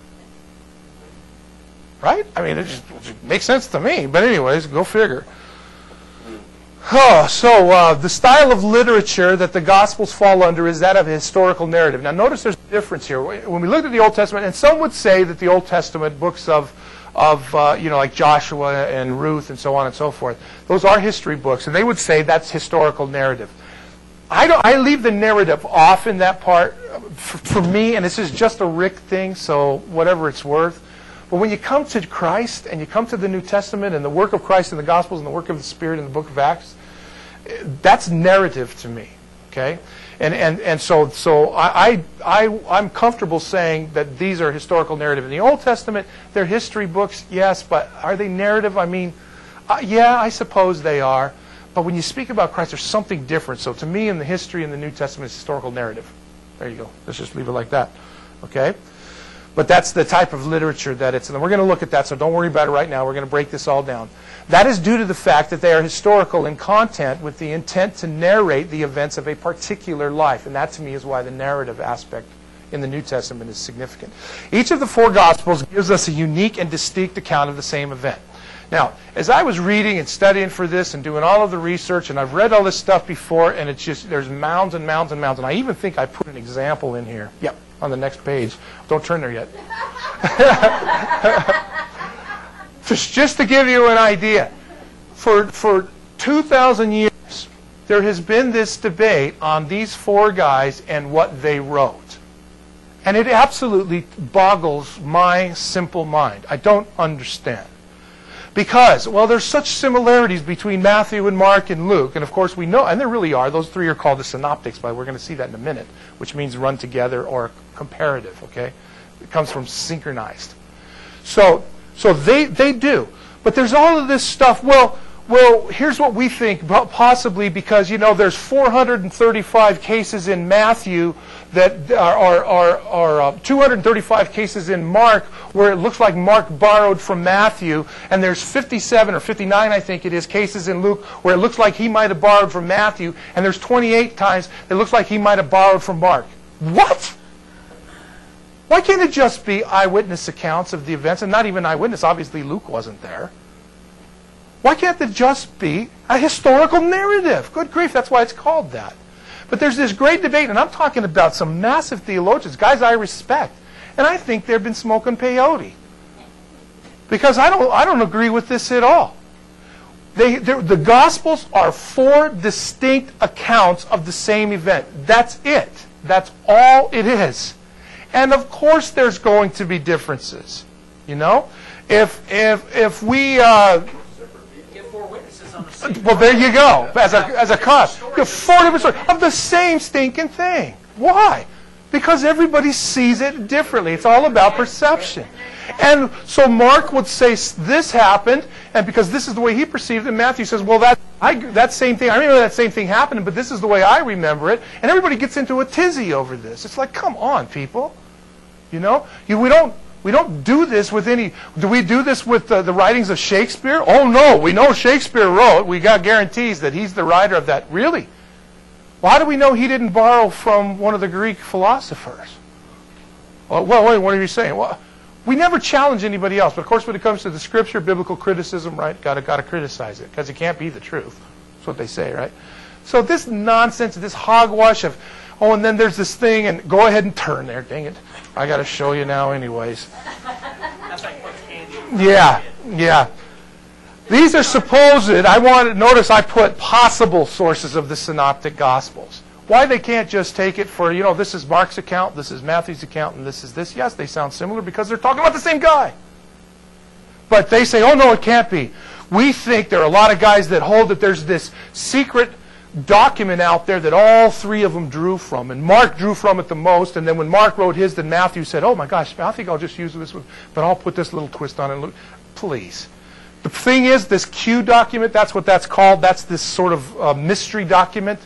Right? I mean, it just, it just makes sense to me. But anyways, go figure. Oh, so uh, the style of literature that the Gospels fall under is that of a historical narrative. Now, notice there's a difference here. When we look at the Old Testament, and some would say that the Old Testament books of of, uh, you know, like Joshua and Ruth and so on and so forth. Those are history books, and they would say that's historical narrative. I don't. I leave the narrative off in that part for, for me, and this is just a Rick thing, so whatever it's worth. But when you come to Christ and you come to the New Testament and the work of Christ in the Gospels and the work of the Spirit in the book of Acts, that's narrative to me. Okay? And and and so so I I I'm comfortable saying that these are historical narrative. In the Old Testament, they're history books, yes, but are they narrative? I mean, uh, yeah, I suppose they are. But when you speak about Christ, there's something different. So to me, in the history in the New Testament, it's historical narrative. There you go. Let's just leave it like that. Okay? But that's the type of literature that it's in. And we're going to look at that, so don't worry about it right now. We're going to break this all down. That is due to the fact that they are historical in content with the intent to narrate the events of a particular life. And that, to me, is why the narrative aspect in the New Testament is significant. Each of the four Gospels gives us a unique and distinct account of the same event. Now, as I was reading and studying for this and doing all of the research, and I've read all this stuff before, and it's just, there's mounds and mounds and mounds. And I even think I put an example in here. Yep, on the next page. Don't turn there yet. just, just to give you an idea, for, for two thousand years, there has been this debate on these four guys and what they wrote. And it absolutely boggles my simple mind. I don't understand. Because, well, there's such similarities between Matthew and Mark and Luke. And, of course, we know, and there really are. Those three are called the synoptics, but we're going to see that in a minute, which means run together or comparative, okay? It comes from synchronized. So, so they, they do. But there's all of this stuff. Well, well, here's what we think, possibly because, you know, there's four hundred thirty-five cases in Matthew that are, are, are, are uh, two hundred thirty-five cases in Mark where it looks like Mark borrowed from Matthew, and there's fifty-seven or fifty-nine, I think it is, cases in Luke where it looks like he might have borrowed from Matthew, and there's twenty-eight times it looks like he might have borrowed from Mark. What? Why can't it just be eyewitness accounts of the events, and not even eyewitness? Obviously, Luke wasn't there. Why can't it just be a historical narrative? Good grief, that's why it's called that. But there's this great debate, and I'm talking about some massive theologians, guys I respect, and I think they've been smoking peyote. Because I don't, I don't agree with this at all. They, the Gospels are four distinct accounts of the same event. That's it. That's all it is. And of course there's going to be differences. You know? If if if we uh, Get four witnesses on the same. well, there you go. As a as a cause, you have four different stories of the same stinking thing. Why? Because everybody sees it differently. It's all about perception. And so Mark would say this happened, and because this is the way he perceived it, Matthew says, well, that I, that same thing, I remember that same thing happening, but this is the way I remember it. And everybody gets into a tizzy over this. It's like, come on, people. You know, you, we don't we don't do this with any. Do we do this with the, the writings of Shakespeare? Oh no, we know Shakespeare wrote. We got guarantees that he's the writer of that. Really? Well, how do we know he didn't borrow from one of the Greek philosophers? Well, well wait, what are you saying? Well, we never challenge anybody else, but of course, when it comes to the Scripture, biblical criticism, right? Got to got to criticize it because it can't be the truth. That's what they say, right? So this nonsense, this hogwash of, oh, and then there's this thing, and go ahead and turn there. Dang it, I got to show you now, anyways. That's like what's candy. Yeah, yeah. These are supposed. I wanted. Notice I put possible sources of the Synoptic Gospels. Why they can't just take it for, you know, this is Mark's account, this is Matthew's account, and this is this. Yes, they sound similar because they're talking about the same guy. But they say, oh, no, it can't be. We think there are a lot of guys that hold that there's this secret document out there that all three of them drew from. And Mark drew from it the most. And then when Mark wrote his, then Matthew said, oh, my gosh, I think I'll just use this one, but I'll put this little twist on it. Please. The thing is, this Q document, that's what that's called. That's this sort of uh, mystery document.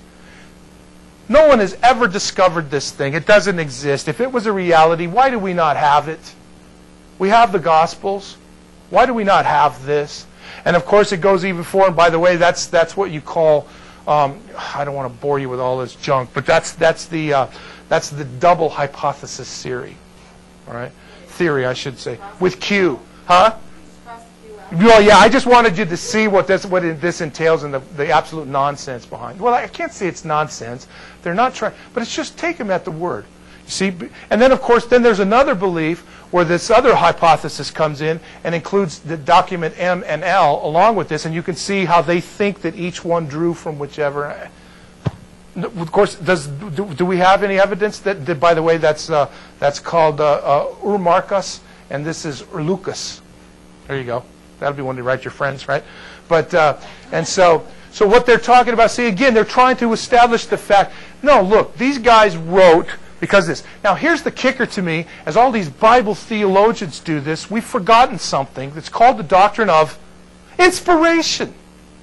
No one has ever discovered this thing. It doesn't exist. If it was a reality, why do we not have it? We have the Gospels. Why do we not have this? And of course, it goes even forward. And by the way, that's that's what you call. Um, I don't want to bore you with all this junk, but that's that's the uh, that's the double hypothesis theory. All right, theory, I should say, with Q, huh? Well, yeah, I just wanted you to see what this what this entails and the, the absolute nonsense behind. Well, I can't say it's nonsense. They're not trying, but it's just take them at the word. You see, and then of course, then there's another belief where this other hypothesis comes in and includes the document M and L along with this, and you can see how they think that each one drew from whichever. Of course, does do, do we have any evidence that, that by the way, that's uh, that's called uh, uh, Urmarcus, and this is Urlucus. There you go. That'll be one to write your friends, right? But uh, and so so what they're talking about, see again, they're trying to establish the fact. No, look, these guys wrote because this. Now here's the kicker to me: as all these Bible theologians do this, we've forgotten something that's called the doctrine of inspiration.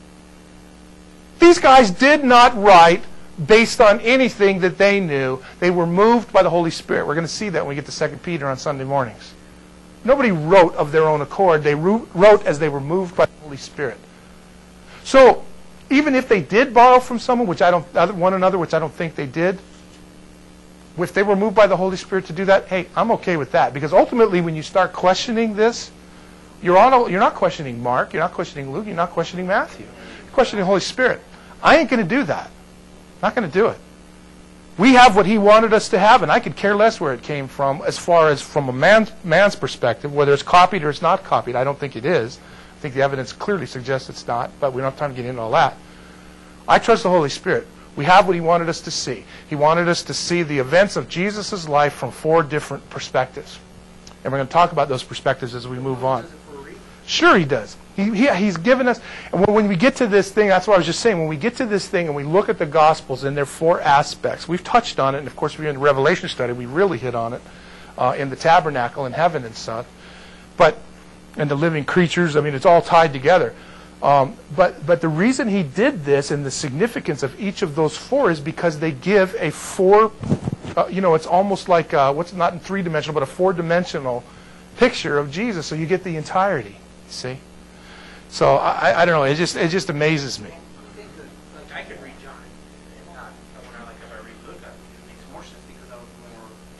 These guys did not write based on anything that they knew. They were moved by the Holy Spirit. We're going to see that when we get to Second Peter on Sunday mornings. Nobody wrote of their own accord. They wrote as they were moved by the Holy Spirit. So, even if they did borrow from someone, which I don't, one another, which I don't think they did, if they were moved by the Holy Spirit to do that, hey, I'm okay with that. Because ultimately, when you start questioning this, you're on. A, you're not questioning Mark. You're not questioning Luke. You're not questioning Matthew. You're questioning the Holy Spirit. I ain't going to do that. I'm not going to do it. We have what he wanted us to have, and I could care less where it came from as far as from a man's, man's perspective, whether it's copied or it's not copied. I don't think it is. I think the evidence clearly suggests it's not, but we don't have time to get into all that. I trust the Holy Spirit. We have what he wanted us to see. He wanted us to see the events of Jesus' life from four different perspectives. And we're going to talk about those perspectives as we move on. Sure he does. He, he, he's given us, and when, when we get to this thing, that's what I was just saying, when we get to this thing and we look at the Gospels and their four aspects, we've touched on it, and of course we're in the Revelation study, we really hit on it uh, in the tabernacle in heaven and such, but, and the living creatures, I mean, it's all tied together. Um, but, but the reason he did this and the significance of each of those four is because they give a four, uh, you know, it's almost like, uh, what's not in three-dimensional, but a four-dimensional picture of Jesus, so you get the entirety, you see? So I, I don't know. It just it just amazes me. I think that, like, I could read John and not, when I like if I read Luke, it makes more sense because I was more Yeah. towards, like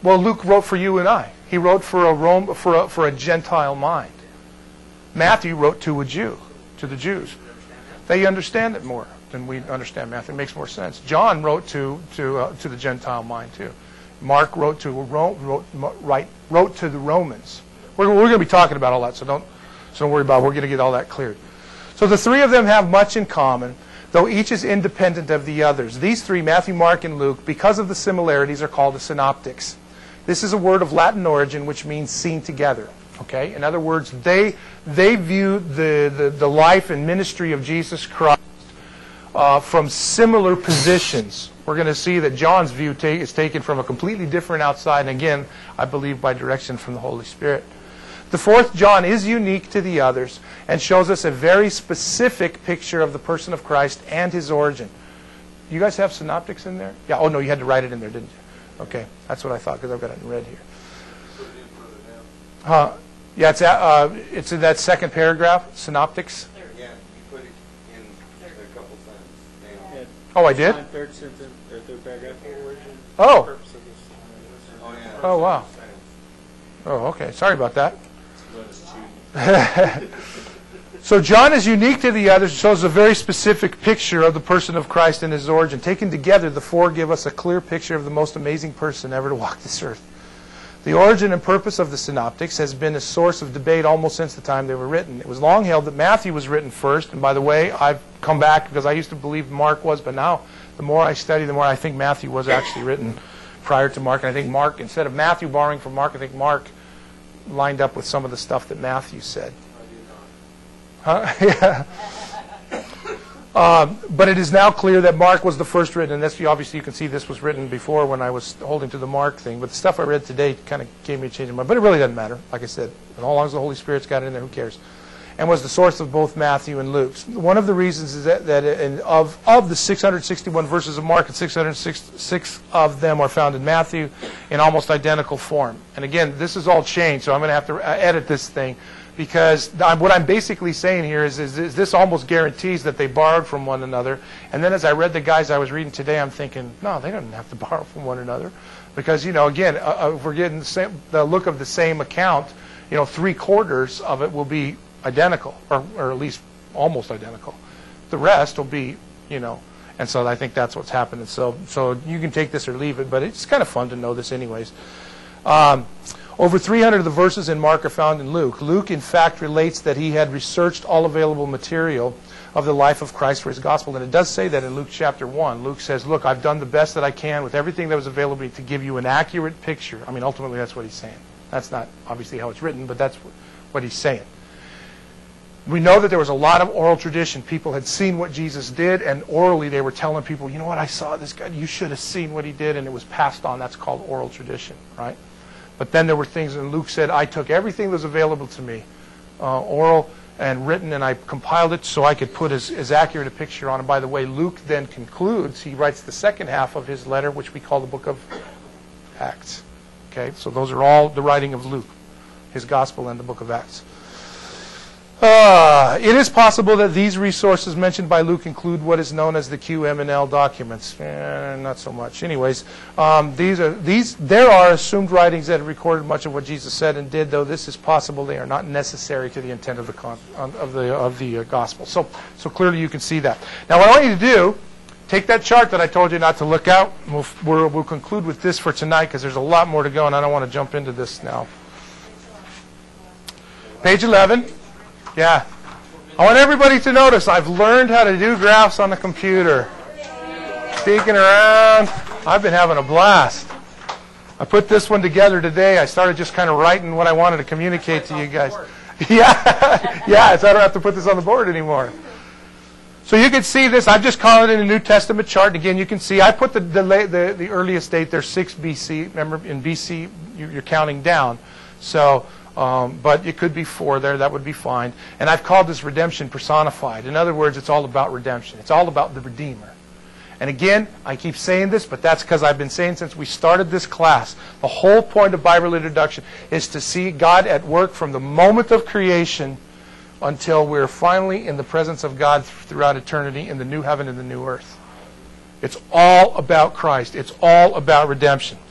Well, Luke wrote for you and I. He wrote for a Rome, for a, for a Gentile mind. Matthew wrote to a Jew, to the Jews. They understand it more than we understand Matthew. It makes more sense. John wrote to to uh, to the Gentile mind too. Mark wrote to Rome, wrote right wrote to the Romans. We're we're going to be talking about all that, so don't so don't worry about it. We're going to get all that cleared. So the three of them have much in common, though each is independent of the others. These three, Matthew, Mark, and Luke, because of the similarities, are called the synoptics. This is a word of Latin origin which means seen together. Okay? In other words, they they view the, the, the life and ministry of Jesus Christ uh, from similar positions. We're going to see that John's view ta- is taken from a completely different outside, and again, I believe by direction from the Holy Spirit. The fourth John is unique to the others and shows us a very specific picture of the person of Christ and his origin. You guys have synoptics in there? Yeah. Oh, no, you had to write it in there, didn't you? Okay. That's what I thought, because I've got it in red here. Uh, yeah, it's, uh, it's in that second paragraph, synoptics. Yeah, you put it in a couple times. Yeah. Oh, I did? Third sentence, or third paragraph. Oh. Oh, yeah. Oh, wow. Oh, okay. Sorry about that. So John is unique to the others, shows a very specific picture of the person of Christ and his origin. Taken together, the four give us a clear picture of the most amazing person ever to walk this earth. The origin and purpose of the synoptics has been a source of debate almost since the time they were written. It was long held that Matthew was written first, and by the way, I've come back because I used to believe Mark was, but now the more I study, the more I think Matthew was actually written prior to Mark. And I think Mark, instead of Matthew borrowing from Mark, I think Mark lined up with some of the stuff that Matthew said. Huh? Yeah. Um, but it is now clear that Mark was the first written, and this, obviously you can see this was written before when I was holding to the Mark thing, but the stuff I read today kind of gave me a change of mind. But it really doesn't matter, like I said. As long as the Holy Spirit's got it in there, who cares? And was the source of both Matthew and Luke's. One of the reasons is that, that in, of, of the six hundred sixty-one verses of Mark, and six hundred six of them are found in Matthew in almost identical form. And again, this is all changed, so I'm going to have to edit this thing, because I'm, what I'm basically saying here is, is, is this almost guarantees that they borrowed from one another. And then as I read the guys I was reading today, I'm thinking, no, they don't have to borrow from one another. Because, you know, again, uh, if we're getting the, same, the look of the same account, you know, three quarters of it will be identical, or, or at least almost identical. The rest will be, you know, and so I think that's what's happening. So, so you can take this or leave it, but it's kind of fun to know this anyways. Um, over three hundred of the verses in Mark are found in Luke. Luke, in fact, relates that he had researched all available material of the life of Christ for his gospel. And it does say that in Luke chapter one. Luke says, look, I've done the best that I can with everything that was available to give you an accurate picture. I mean, ultimately, that's what he's saying. That's not obviously how it's written, but that's what he's saying. We know that there was a lot of oral tradition. People had seen what Jesus did, and orally they were telling people, you know what, I saw this guy. You should have seen what he did, and it was passed on. That's called oral tradition, right? But then there were things, and Luke said, I took everything that was available to me, uh, oral and written, and I compiled it so I could put as, as accurate a picture on it. By the way, Luke then concludes, he writes the second half of his letter, which we call the book of Acts. Okay, so those are all the writing of Luke, his gospel and the book of Acts. Uh, it is possible that these resources mentioned by Luke include what is known as the Q M N L documents. Eh, not so much. Anyways, um, these are these. There are assumed writings that have recorded much of what Jesus said and did. Though this is possible, they are not necessary to the intent of the con- of the of the uh, gospel. So, so clearly you can see that. Now, what I want you to do, take that chart that I told you not to look out. We'll we'll, we'll conclude with this for tonight because there's a lot more to go, and I don't want to jump into this now. Page eleven. Yeah. I want everybody to notice I've learned how to do graphs on the computer. Speaking around, I've been having a blast. I put this one together today. I started just kind of writing what I wanted to communicate to you guys. Yeah, yeah, so I don't have to put this on the board anymore. So you can see this. I'm just calling it a New Testament chart. And again, you can see I put the the, the, the earliest date there, six B C. Remember, in B C, you're counting down. So... Um, but it could be four there. That would be fine. And I've called this redemption personified. In other words, it's all about redemption. It's all about the Redeemer. And again, I keep saying this, but that's because I've been saying since we started this class, the whole point of Bible introduction is to see God at work from the moment of creation until we're finally in the presence of God throughout eternity in the new heaven and the new earth. It's all about Christ. It's all about redemption.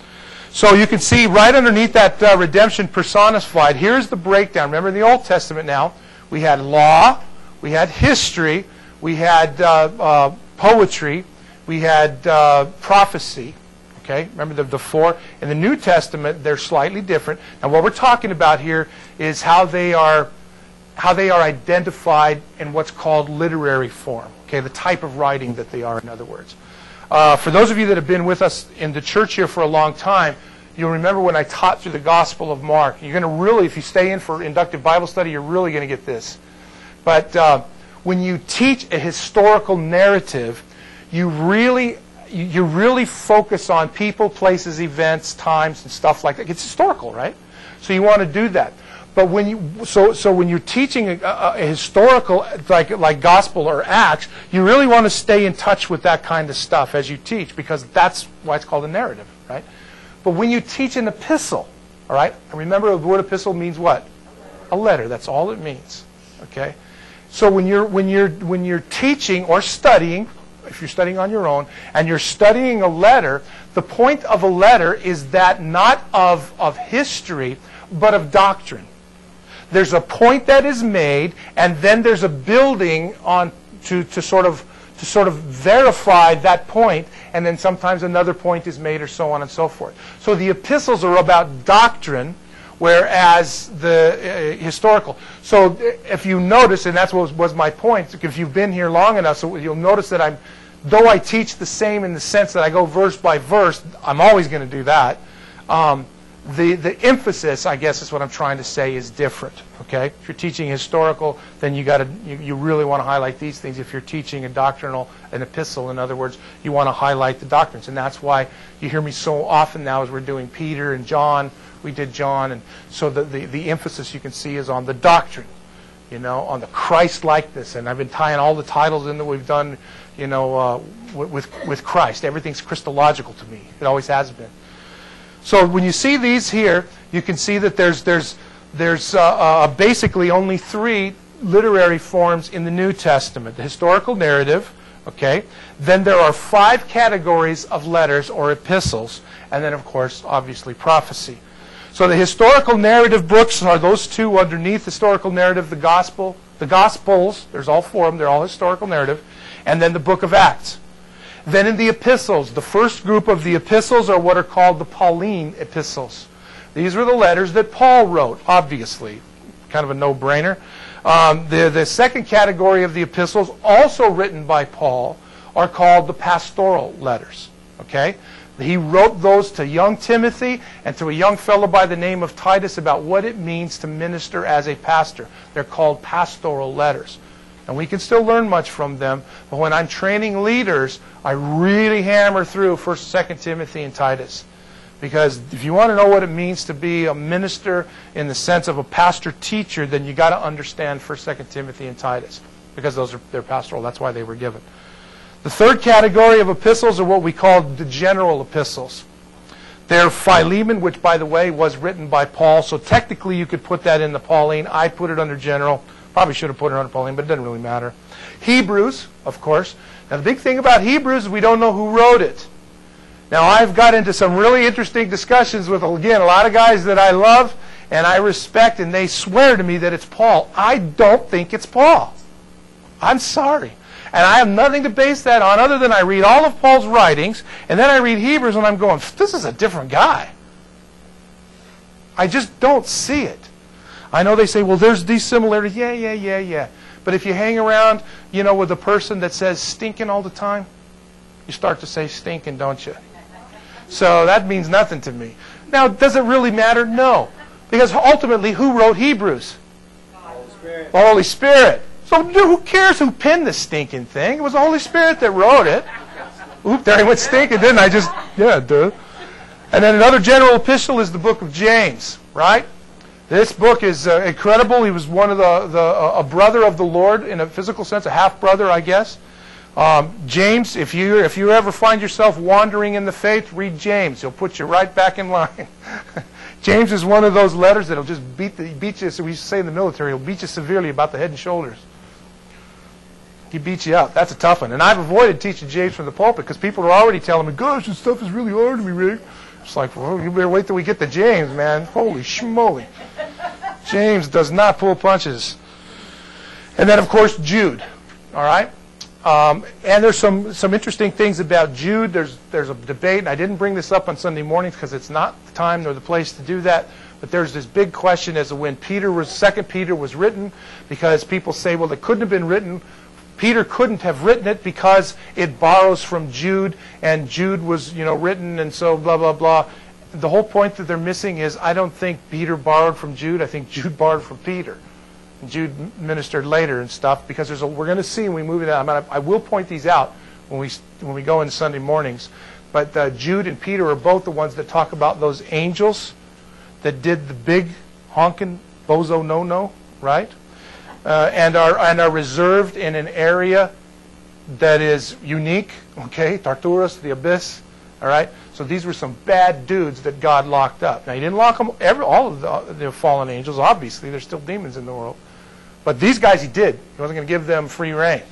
So you can see right underneath that uh, redemption personified, here's the breakdown. Remember in the Old Testament now, we had law, we had history, we had uh, uh, poetry, we had uh, prophecy. Okay, remember the, the four. In the New Testament, they're slightly different. And what we're talking about here is how they are, how they are identified in what's called literary form. Okay, the type of writing that they are, in other words. Uh, for those of you that have been with us in the church here for a long time, you'll remember when I taught through the Gospel of Mark. You're going to really, if you stay in for inductive Bible study, you're really going to get this. But uh, when you teach a historical narrative, you really, you really focus on people, places, events, times, and stuff like that. It's historical, right? So you want to do that. But when you so so when you're teaching a, a, a historical like like gospel or Acts, you really want to stay in touch with that kind of stuff as you teach, because that's why it's called a narrative, right? But when you teach an epistle, all right, and remember the word epistle means what? A letter. That's all it means. Okay, so when you're when you're when you're teaching or studying, if you're studying on your own and you're studying a letter, the point of a letter is that not of of history, but of doctrine. There's a point that is made, and then there's a building on to, to sort of to sort of verify that point, and then sometimes another point is made, or so on and so forth. So the epistles are about doctrine, whereas the uh, historical. So if you notice, and that's what was, was my point, if you've been here long enough, so you'll notice that I'm, though I teach the same in the sense that I go verse by verse, I'm always going to do that. Um, The, the emphasis, I guess is what I'm trying to say, is different. Okay, if you're teaching historical, then you got to you, you really want to highlight these things. If you're teaching a doctrinal, an epistle, in other words, you want to highlight the doctrines, and that's why you hear me so often now as we're doing Peter and John. We did John, and so the the, the emphasis you can see is on the doctrine, you know, on the Christ-likeness. And I've been tying all the titles in that we've done, you know, uh, with with Christ. Everything's Christological to me. It always has been. So when you see these here, you can see that there's there's there's uh, uh, basically only three literary forms in the New Testament: the historical narrative, okay. Then there are five categories of letters or epistles, and then of course, obviously, prophecy. So the historical narrative books are those two underneath: historical narrative, the gospel, the Gospels. There's all four of them; they're all historical narrative, and then the Book of Acts. Then in the epistles, the first group of the epistles are what are called the Pauline epistles. These were the letters that Paul wrote, obviously. Kind of a no-brainer. Um, the, the second category of the epistles, also written by Paul, are called the pastoral letters. Okay? He wrote those to young Timothy and to a young fellow by the name of Titus about what it means to minister as a pastor. They're called pastoral letters. And we can still learn much from them, but when I'm training leaders, I really hammer through First, Second Timothy, and Titus. Because if you want to know what it means to be a minister in the sense of a pastor-teacher, then you got to understand First, Second Timothy, and Titus. Because those are they're pastoral. That's why they were given. The third category of epistles are what we call the general epistles. They're Philemon, which, by the way, was written by Paul. So technically you could put that in the Pauline. I put it under general. Probably should have put it under Pauline, but it doesn't really matter. Hebrews, of course. Now, the big thing about Hebrews is we don't know who wrote it. Now, I've got into some really interesting discussions with, again, a lot of guys that I love and I respect, and they swear to me that it's Paul. I don't think it's Paul. I'm sorry. And I have nothing to base that on other than I read all of Paul's writings, and then I read Hebrews, and I'm going, this is a different guy. I just don't see it. I know they say, well, there's these similarities. Yeah, yeah, yeah, yeah. But if you hang around, you know, with a person that says stinking all the time, you start to say stinking, don't you? So that means nothing to me. Now, does it really matter? No. Because ultimately, who wrote Hebrews? The Holy Spirit. The Holy Spirit. So who cares who penned this stinking thing? It was the Holy Spirit that wrote it. Oop, there I went stinking, didn't I? Just, yeah, duh. And then another general epistle is the book of James, right? This book is uh, incredible. He was one of the, the uh, a brother of the Lord in a physical sense, a half-brother, I guess. Um, James, if you if you ever find yourself wandering in the faith, read James. He'll put you right back in line. James is one of those letters that'll just beat the, beat you, so we used to say in the military, he'll beat you severely about the head and shoulders. He beats you up. That's a tough one. And I've avoided teaching James from the pulpit because people are already telling me, gosh, this stuff is really hard to me, Rick. It's like, well, you better wait till we get to James, man. Holy schmoly. James does not pull punches. And then, of course, Jude. All right? Um, and there's some, some interesting things about Jude. There's, there's a debate, and I didn't bring this up on Sunday mornings because it's not the time nor the place to do that. But there's this big question as to when Peter was, Second Peter was written, because people say, well, it couldn't have been written. Peter couldn't have written it because it borrows from Jude, and Jude was, you know, written, and so blah, blah, blah. The whole point that they're missing is I don't think Peter borrowed from Jude. I think Jude borrowed from Peter. And Jude ministered later and stuff, because there's a, we're going to see when we move it out. I, mean, I will point these out when we when we go into Sunday mornings. But uh, Jude and Peter are both the ones that talk about those angels that did the big honkin' bozo no-no, right? Uh, and are and are reserved in an area that is unique, okay? Tartarus, the abyss, all right? So these were some bad dudes that God locked up. Now, he didn't lock them, every, all of the, the fallen angels, obviously. There's still demons in the world. But these guys he did. He wasn't going to give them free reign.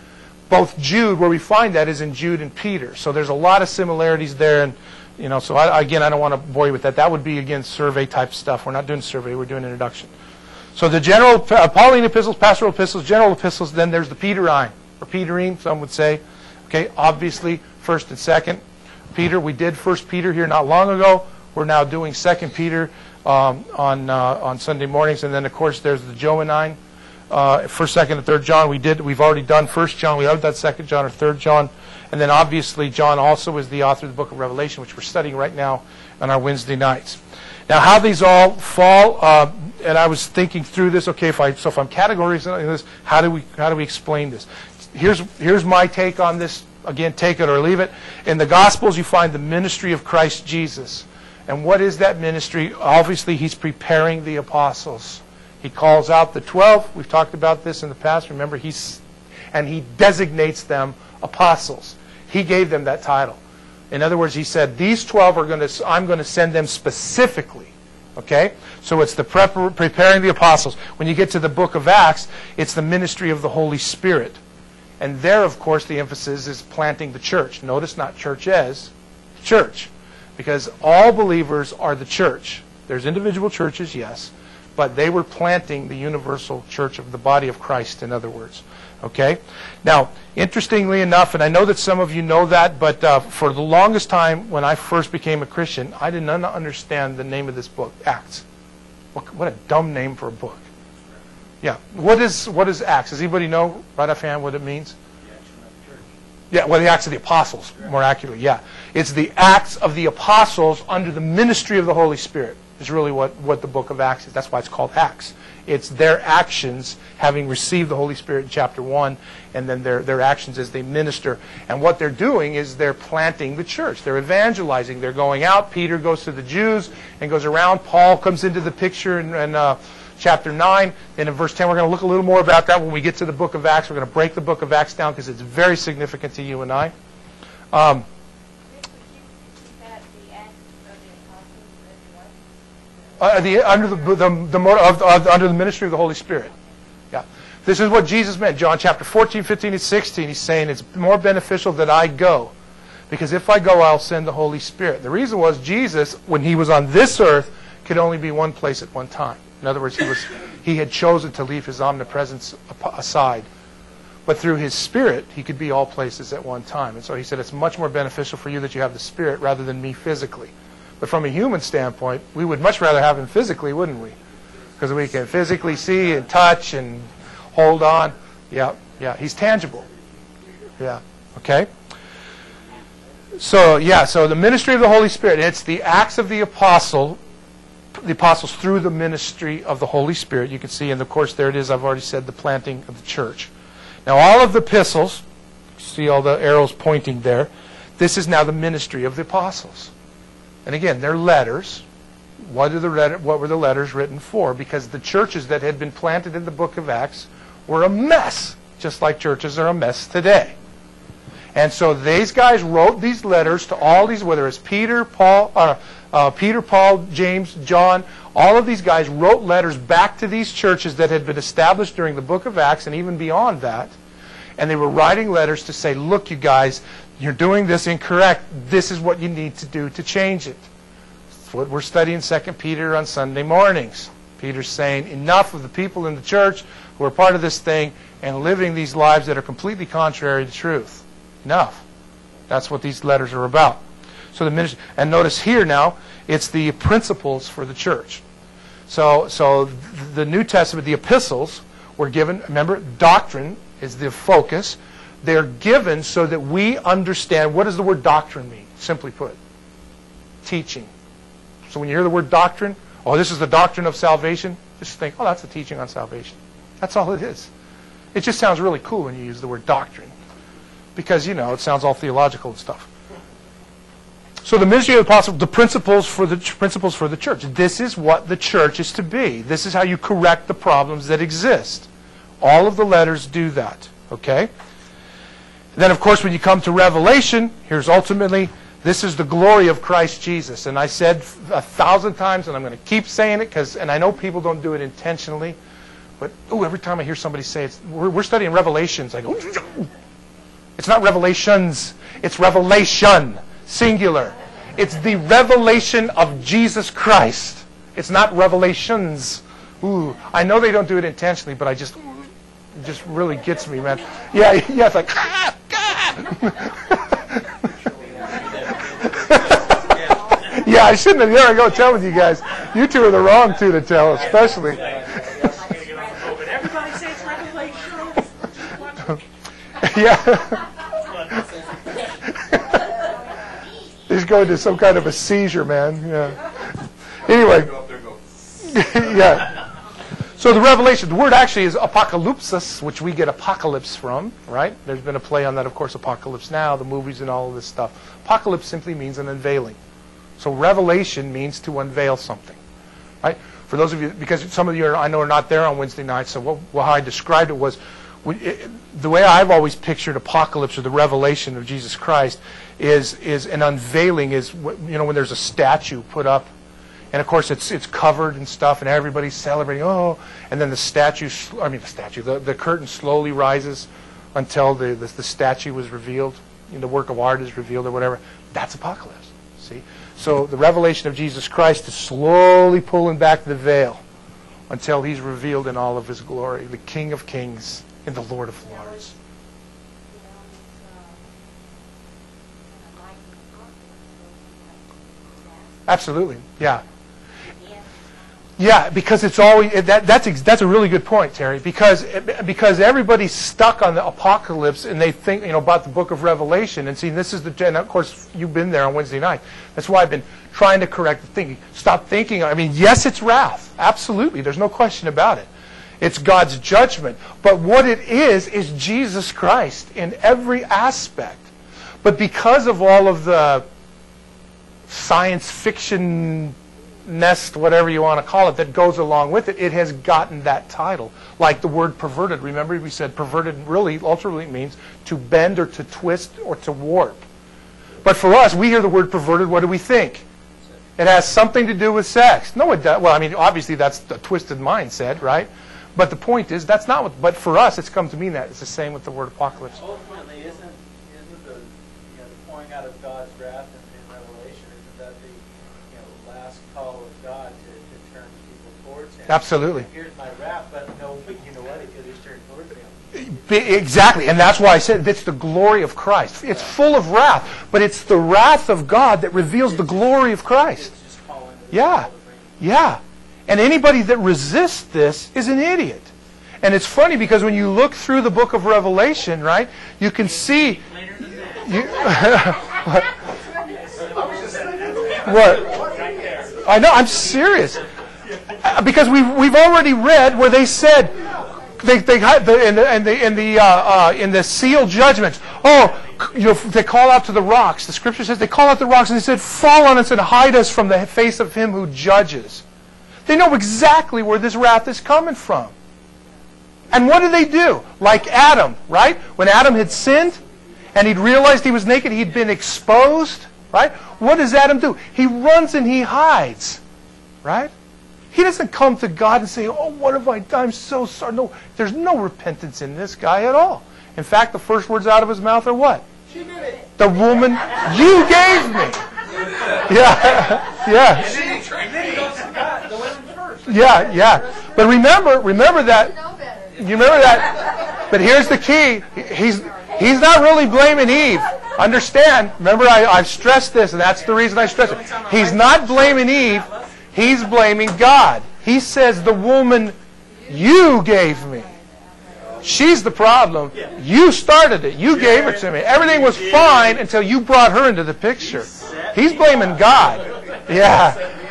Both Jude, where we find that, is in Jude and Peter. So there's a lot of similarities there. And, you know, so I, again, I don't want to bore you with that. That would be, again, survey-type stuff. We're not doing survey. We're doing introduction. So the general, uh, Pauline epistles, pastoral epistles, general epistles, then there's the Peterine, or Peterine, some would say. Okay, obviously, first and second. Peter, we did First Peter here not long ago. We're now doing Second Peter um, on uh, on Sunday mornings, and then of course there's the Johannine, uh, First, Second, and Third John. We did. We've already done First John. We haven't done Second John or Third John, and then obviously John also is the author of the Book of Revelation, which we're studying right now on our Wednesday nights. Now, how these all fall, uh, and I was thinking through this. Okay, if I so if I'm categorizing this, how do we how do we explain this? Here's here's my take on this. Again, take it or leave it. In the Gospels, you find the ministry of Christ Jesus. And what is that ministry? Obviously, he's preparing the apostles. He calls out the twelve. We've talked about this in the past. Remember, he's and he designates them apostles. He gave them that title. In other words, he said, these twelve are going to, I'm going to send them specifically. Okay? So it's the prep, preparing the apostles. When you get to the book of Acts, it's the ministry of the Holy Spirit. And there, of course, the emphasis is planting the church. Notice not churches, church. Because all believers are the church. There's individual churches, yes, but they were planting the universal church of the body of Christ, in other words. Okay? Now, interestingly enough, and I know that some of you know that, but uh, for the longest time when I first became a Christian, I did not understand the name of this book, Acts. What, what a dumb name for a book. Yeah. What is what is Acts? Does anybody know right offhand what it means? The action of the church. Yeah, well, the Acts of the Apostles, more accurately, yeah. It's the Acts of the Apostles under the ministry of the Holy Spirit is really what, what the book of Acts is. That's why it's called Acts. It's their actions having received the Holy Spirit in chapter one, and then their, their actions as they minister. And what they're doing is they're planting the church. They're evangelizing. They're going out. Peter goes to the Jews and goes around. Paul comes into the picture in, in uh, chapter nine. Then in verse ten, we're going to look a little more about that when we get to the book of Acts. We're going to break the book of Acts down because it's very significant to you and I. Um, Uh, the, under the, the, the of, of, under the ministry of the Holy Spirit. Yeah. This is what Jesus meant. John chapter fourteen, fifteen, and sixteen. He's saying it's more beneficial that I go. Because if I go, I'll send the Holy Spirit. The reason was Jesus, when he was on this earth, could only be one place at one time. In other words, he was he had chosen to leave his omnipresence aside. But through his Spirit, he could be all places at one time. And so he said it's much more beneficial for you that you have the Spirit rather than me physically. But from a human standpoint, we would much rather have him physically, wouldn't we? Because we can physically see and touch and hold on. Yeah, yeah. He's tangible. Yeah. Okay? So, yeah, so the ministry of the Holy Spirit, it's the acts of the apostle, the apostles through the ministry of the Holy Spirit. You can see, and of course, there it is. I've already said the planting of the church. Now, all of the epistles, see all the arrows pointing there, this is now the ministry of the apostles. And again, they're letters. What are the letter, what were the letters written for? Because the churches that had been planted in the book of Acts were a mess, just like churches are a mess today. And so these guys wrote these letters to all these, whether it's Peter, Paul, uh, uh, Peter, Paul, James, John, all of these guys wrote letters back to these churches that had been established during the book of Acts and even beyond that. And they were writing letters to say, look, you guys, you're doing this incorrect. This is what you need to do to change it. That's what we're studying Second Peter on Sunday mornings. Peter's saying enough of the people in the church who are part of this thing and living these lives that are completely contrary to truth. Enough. That's what these letters are about. So the ministry, and notice here now, it's the principles for the church. So, so the New Testament, the epistles were given, remember, doctrine is the focus. They're given so that we understand, what does the word doctrine mean? Simply put, teaching. So when you hear the word doctrine, oh, this is the doctrine of salvation, just think, oh, that's a teaching on salvation. That's all it is. It just sounds really cool when you use the word doctrine. Because, you know, it sounds all theological and stuff. So the ministry of the apostle, the principles for the principles for the church. This is what the church is to be. This is how you correct the problems that exist. All of the letters do that. Okay? Then, of course, when you come to Revelation, here's ultimately, this is the glory of Christ Jesus. And I said a thousand times, and I'm going to keep saying it, because, and I know people don't do it intentionally, but ooh, every time I hear somebody say it, we're, we're studying Revelations, I go, it's not Revelations, it's Revelation, singular. It's the revelation of Jesus Christ. It's not Revelations. Ooh, I know they don't do it intentionally, but I just, it just really gets me, man. Yeah, yeah, it's like, ah, yeah, I shouldn't have. There I go telling you guys. You two are the wrong two to tell, especially. Everybody says Revelation. Yeah. He's going to some kind of a seizure, man. Yeah. Anyway. Yeah. So the revelation, the word actually is apocalypsis, which we get apocalypse from, right? There's been a play on that, of course, Apocalypse Now, the movies and all of this stuff. Apocalypse simply means an unveiling. So revelation means to unveil something, right? For those of you, because some of you are, I know are not there on Wednesday nights, so what, well, how I described it was, we, it, the way I've always pictured apocalypse or the revelation of Jesus Christ is is an unveiling, is, you know, when there's a statue put up, and of course it's it's covered and stuff, and everybody's celebrating, oh, and then the statue, I mean the statue, the, the curtain slowly rises until the, the, the statue was revealed, you know, the work of art is revealed or whatever. That's apocalypse, see? So the revelation of Jesus Christ is slowly pulling back the veil until he's revealed in all of his glory, the King of Kings and the Lord of Lords. Absolutely, yeah. Yeah, because it's always that, that's that's a really good point, Terry. Because because everybody's stuck on the apocalypse and they think, you know, about the book of Revelation and see this is the, and of course you've been there on Wednesday night. That's why I've been trying to correct the thinking. Stop thinking. I mean, yes, it's wrath. Absolutely, there's no question about it. It's God's judgment. But what it is is Jesus Christ in every aspect. But because of all of the science fiction nest, whatever you want to call it, that goes along with it, it has gotten that title. Like the word perverted. Remember we said perverted really, ultimately means to bend or to twist or to warp. But for us, we hear the word perverted, what do we think? It has something to do with sex. No, it doesn't. Well, I mean, obviously that's a twisted mindset, right? But the point is, that's not what, but for us, it's come to mean that. It's the same with the word apocalypse. Ultimately, isn't, isn't the, you know, the pouring out of God's wrath in, in Revelation, isn't that the, you know, last call of God to, to turn people towards him? Absolutely. Here's my wrath, but no, but you know what? Because he's turned towards him. Exactly, and that's why I said it's the glory of Christ. It's full of wrath, but it's the wrath of God that reveals the glory of Christ. It's just calling the Yeah, yeah. And anybody that resists this is an idiot. And it's funny because when you look through the book of Revelation, right, you can see... You, what? What? I know, I'm serious. Because we've, we've already read where they said... They, they, in the, in the, in the, uh, uh, in the seal judgments, oh, you know, they call out to the rocks. The scripture says they call out the rocks and they said, fall on us and hide us from the face of him who judges. They know exactly where this wrath is coming from. And what do they do? Like Adam, right? When Adam had sinned and he'd realized he was naked, he'd been exposed, right? What does Adam do? He runs and he hides, right? He doesn't come to God and say, oh, what have I done? I'm so sorry. No, there's no repentance in this guy at all. In fact, the first words out of his mouth are what? She did it. The woman you gave me. Yeah, yeah. And then he, and then he goes to God, the women first. Yeah, yeah. But remember, remember that. You remember that. But here's the key. He's he's not really blaming Eve. Understand? Remember, I, I've stressed this, and that's the reason I stress it. He's not blaming Eve. He's blaming God. He says, the woman you gave me. She's the problem. You started it. You gave it to me. Everything was fine until you brought her into the picture. He's blaming God. Yeah.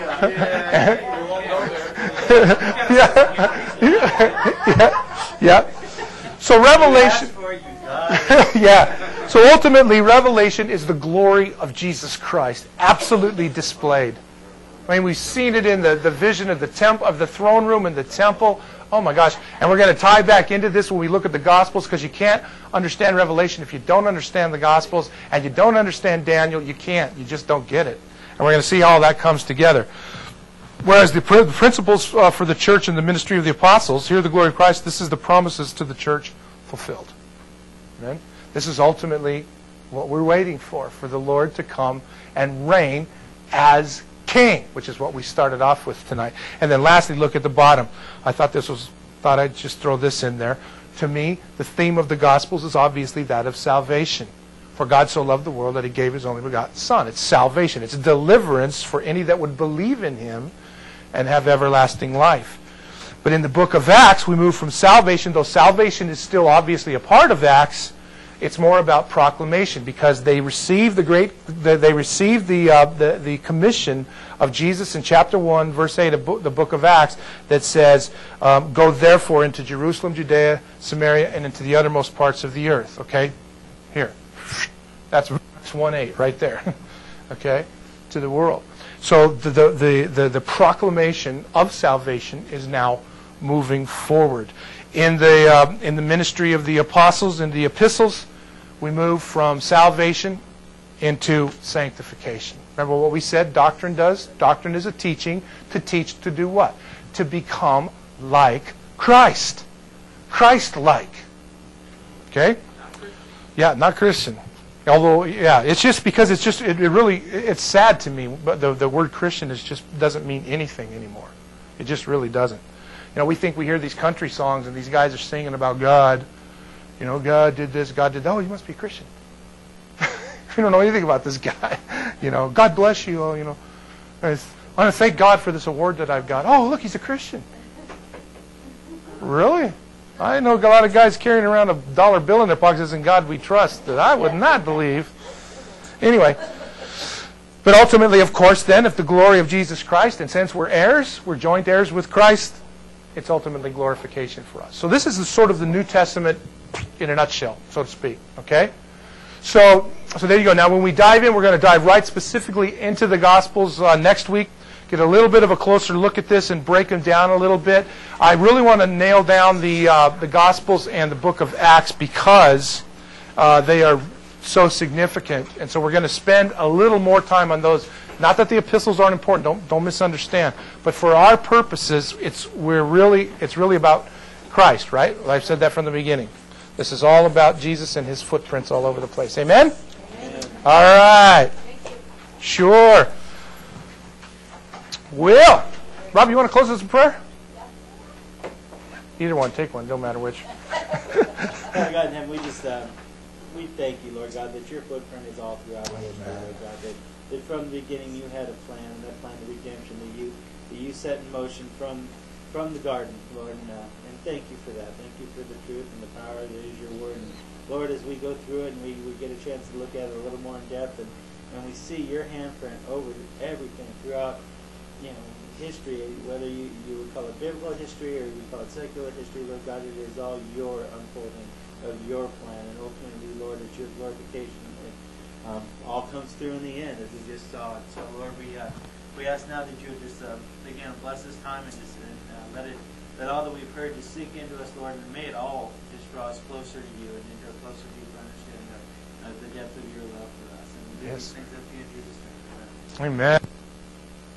yeah. yeah. Yeah. So Revelation. yeah. So ultimately, Revelation is the glory of Jesus Christ, absolutely displayed. I mean, we've seen it in the, the vision of the temple, of the throne room in the temple. Oh my gosh. And we're going to tie back into this when we look at the Gospels, because you can't understand Revelation if you don't understand the Gospels, and you don't understand Daniel. You can't. You just don't get it. And we're going to see how all that comes together. Whereas the pr- principles uh, for the church and the ministry of the apostles, here the glory of Christ, this is the promises to the church fulfilled. Amen? This is ultimately what we're waiting for, for the Lord to come and reign as King, which is what we started off with tonight. And then lastly, look at the bottom. I thought this was, thought I'd just throw this in there. To me, the theme of the Gospels is obviously that of salvation. For God so loved the world that He gave His only begotten Son. It's salvation. It's deliverance for any that would believe in Him and have everlasting life. But in the book of Acts, we move from salvation, though salvation is still obviously a part of Acts. It's more about proclamation, because they received the great, they received the uh, the, the commission of Jesus in chapter one, verse eight of the book of Acts, that says, um, "Go therefore into Jerusalem, Judea, Samaria, and into the uttermost parts of the earth." Okay, here, that's Acts one eight right there. Okay, to the world. So the the the the, the proclamation of salvation is now moving forward. In the uh, in the ministry of the apostles and the epistles, we move from salvation into sanctification. Remember what we said doctrine does? Doctrine is a teaching to teach to do what? To become like Christ. Christ-like. Okay? Yeah, not Christian. Although, yeah, it's just because it's just, it, it really, it's sad to me, but the, the word Christian is just doesn't mean anything anymore. It just really doesn't. You know, we think we hear these country songs and these guys are singing about God. You know, God did this, God did that. Oh, you must be a Christian. You don't know anything about this guy. You know, God bless you. Oh, you know, I want to thank God for this award that I've got. Oh, look, he's a Christian. Really? I know a lot of guys carrying around a dollar bill in their pockets and God we trust that I would not believe. Anyway. But ultimately, of course, then, if the glory of Jesus Christ, and since we're heirs, we're joint heirs with Christ, it's ultimately glorification for us. So this is the sort of the New Testament in a nutshell, so to speak. Okay? So, so there you go. Now, when we dive in, we're going to dive right specifically into the Gospels uh, next week. Get a little bit of a closer look at this and break them down a little bit. I really want to nail down the uh, the Gospels and the book of Acts because uh, they are so significant, and so we're going to spend a little more time on those. Not that the epistles aren't important. Don't don't misunderstand. But for our purposes, it's we're really it's really about Christ, right? I've said that from the beginning. This is all about Jesus and His footprints all over the place. Amen? Amen. All right. Sure. Will. Rob, you want to close us in prayer? Either one. Take one. Don't matter which. Father God in heaven, we just uh, we thank you, Lord God, that your footprint is all throughout history, Lord God. That, that from the beginning you had a plan, and that plan of redemption that you that you set in motion from from the garden, Lord. And, uh, and thank you for that. Thank you for the truth and the power that is your word. And Lord, as we go through it and we, we get a chance to look at it a little more in depth, and, and we see your handprint over everything throughout, you know, history, whether you, you would call it biblical history or you would call it secular history, Lord God, it is all your unfolding of your plan. And ultimately, Lord, that your glorification um, all comes through in the end, as we just saw it. So, Lord, we uh, we ask now that you would just uh, again bless this time and just and, uh, let it let all that we've heard just sink into us, Lord, and may it all just draw us closer to you and into a closer, deeper understanding of, of the depth of your love for us. And we do Yes. these things up to you in Jesus' name. Amen. Amen.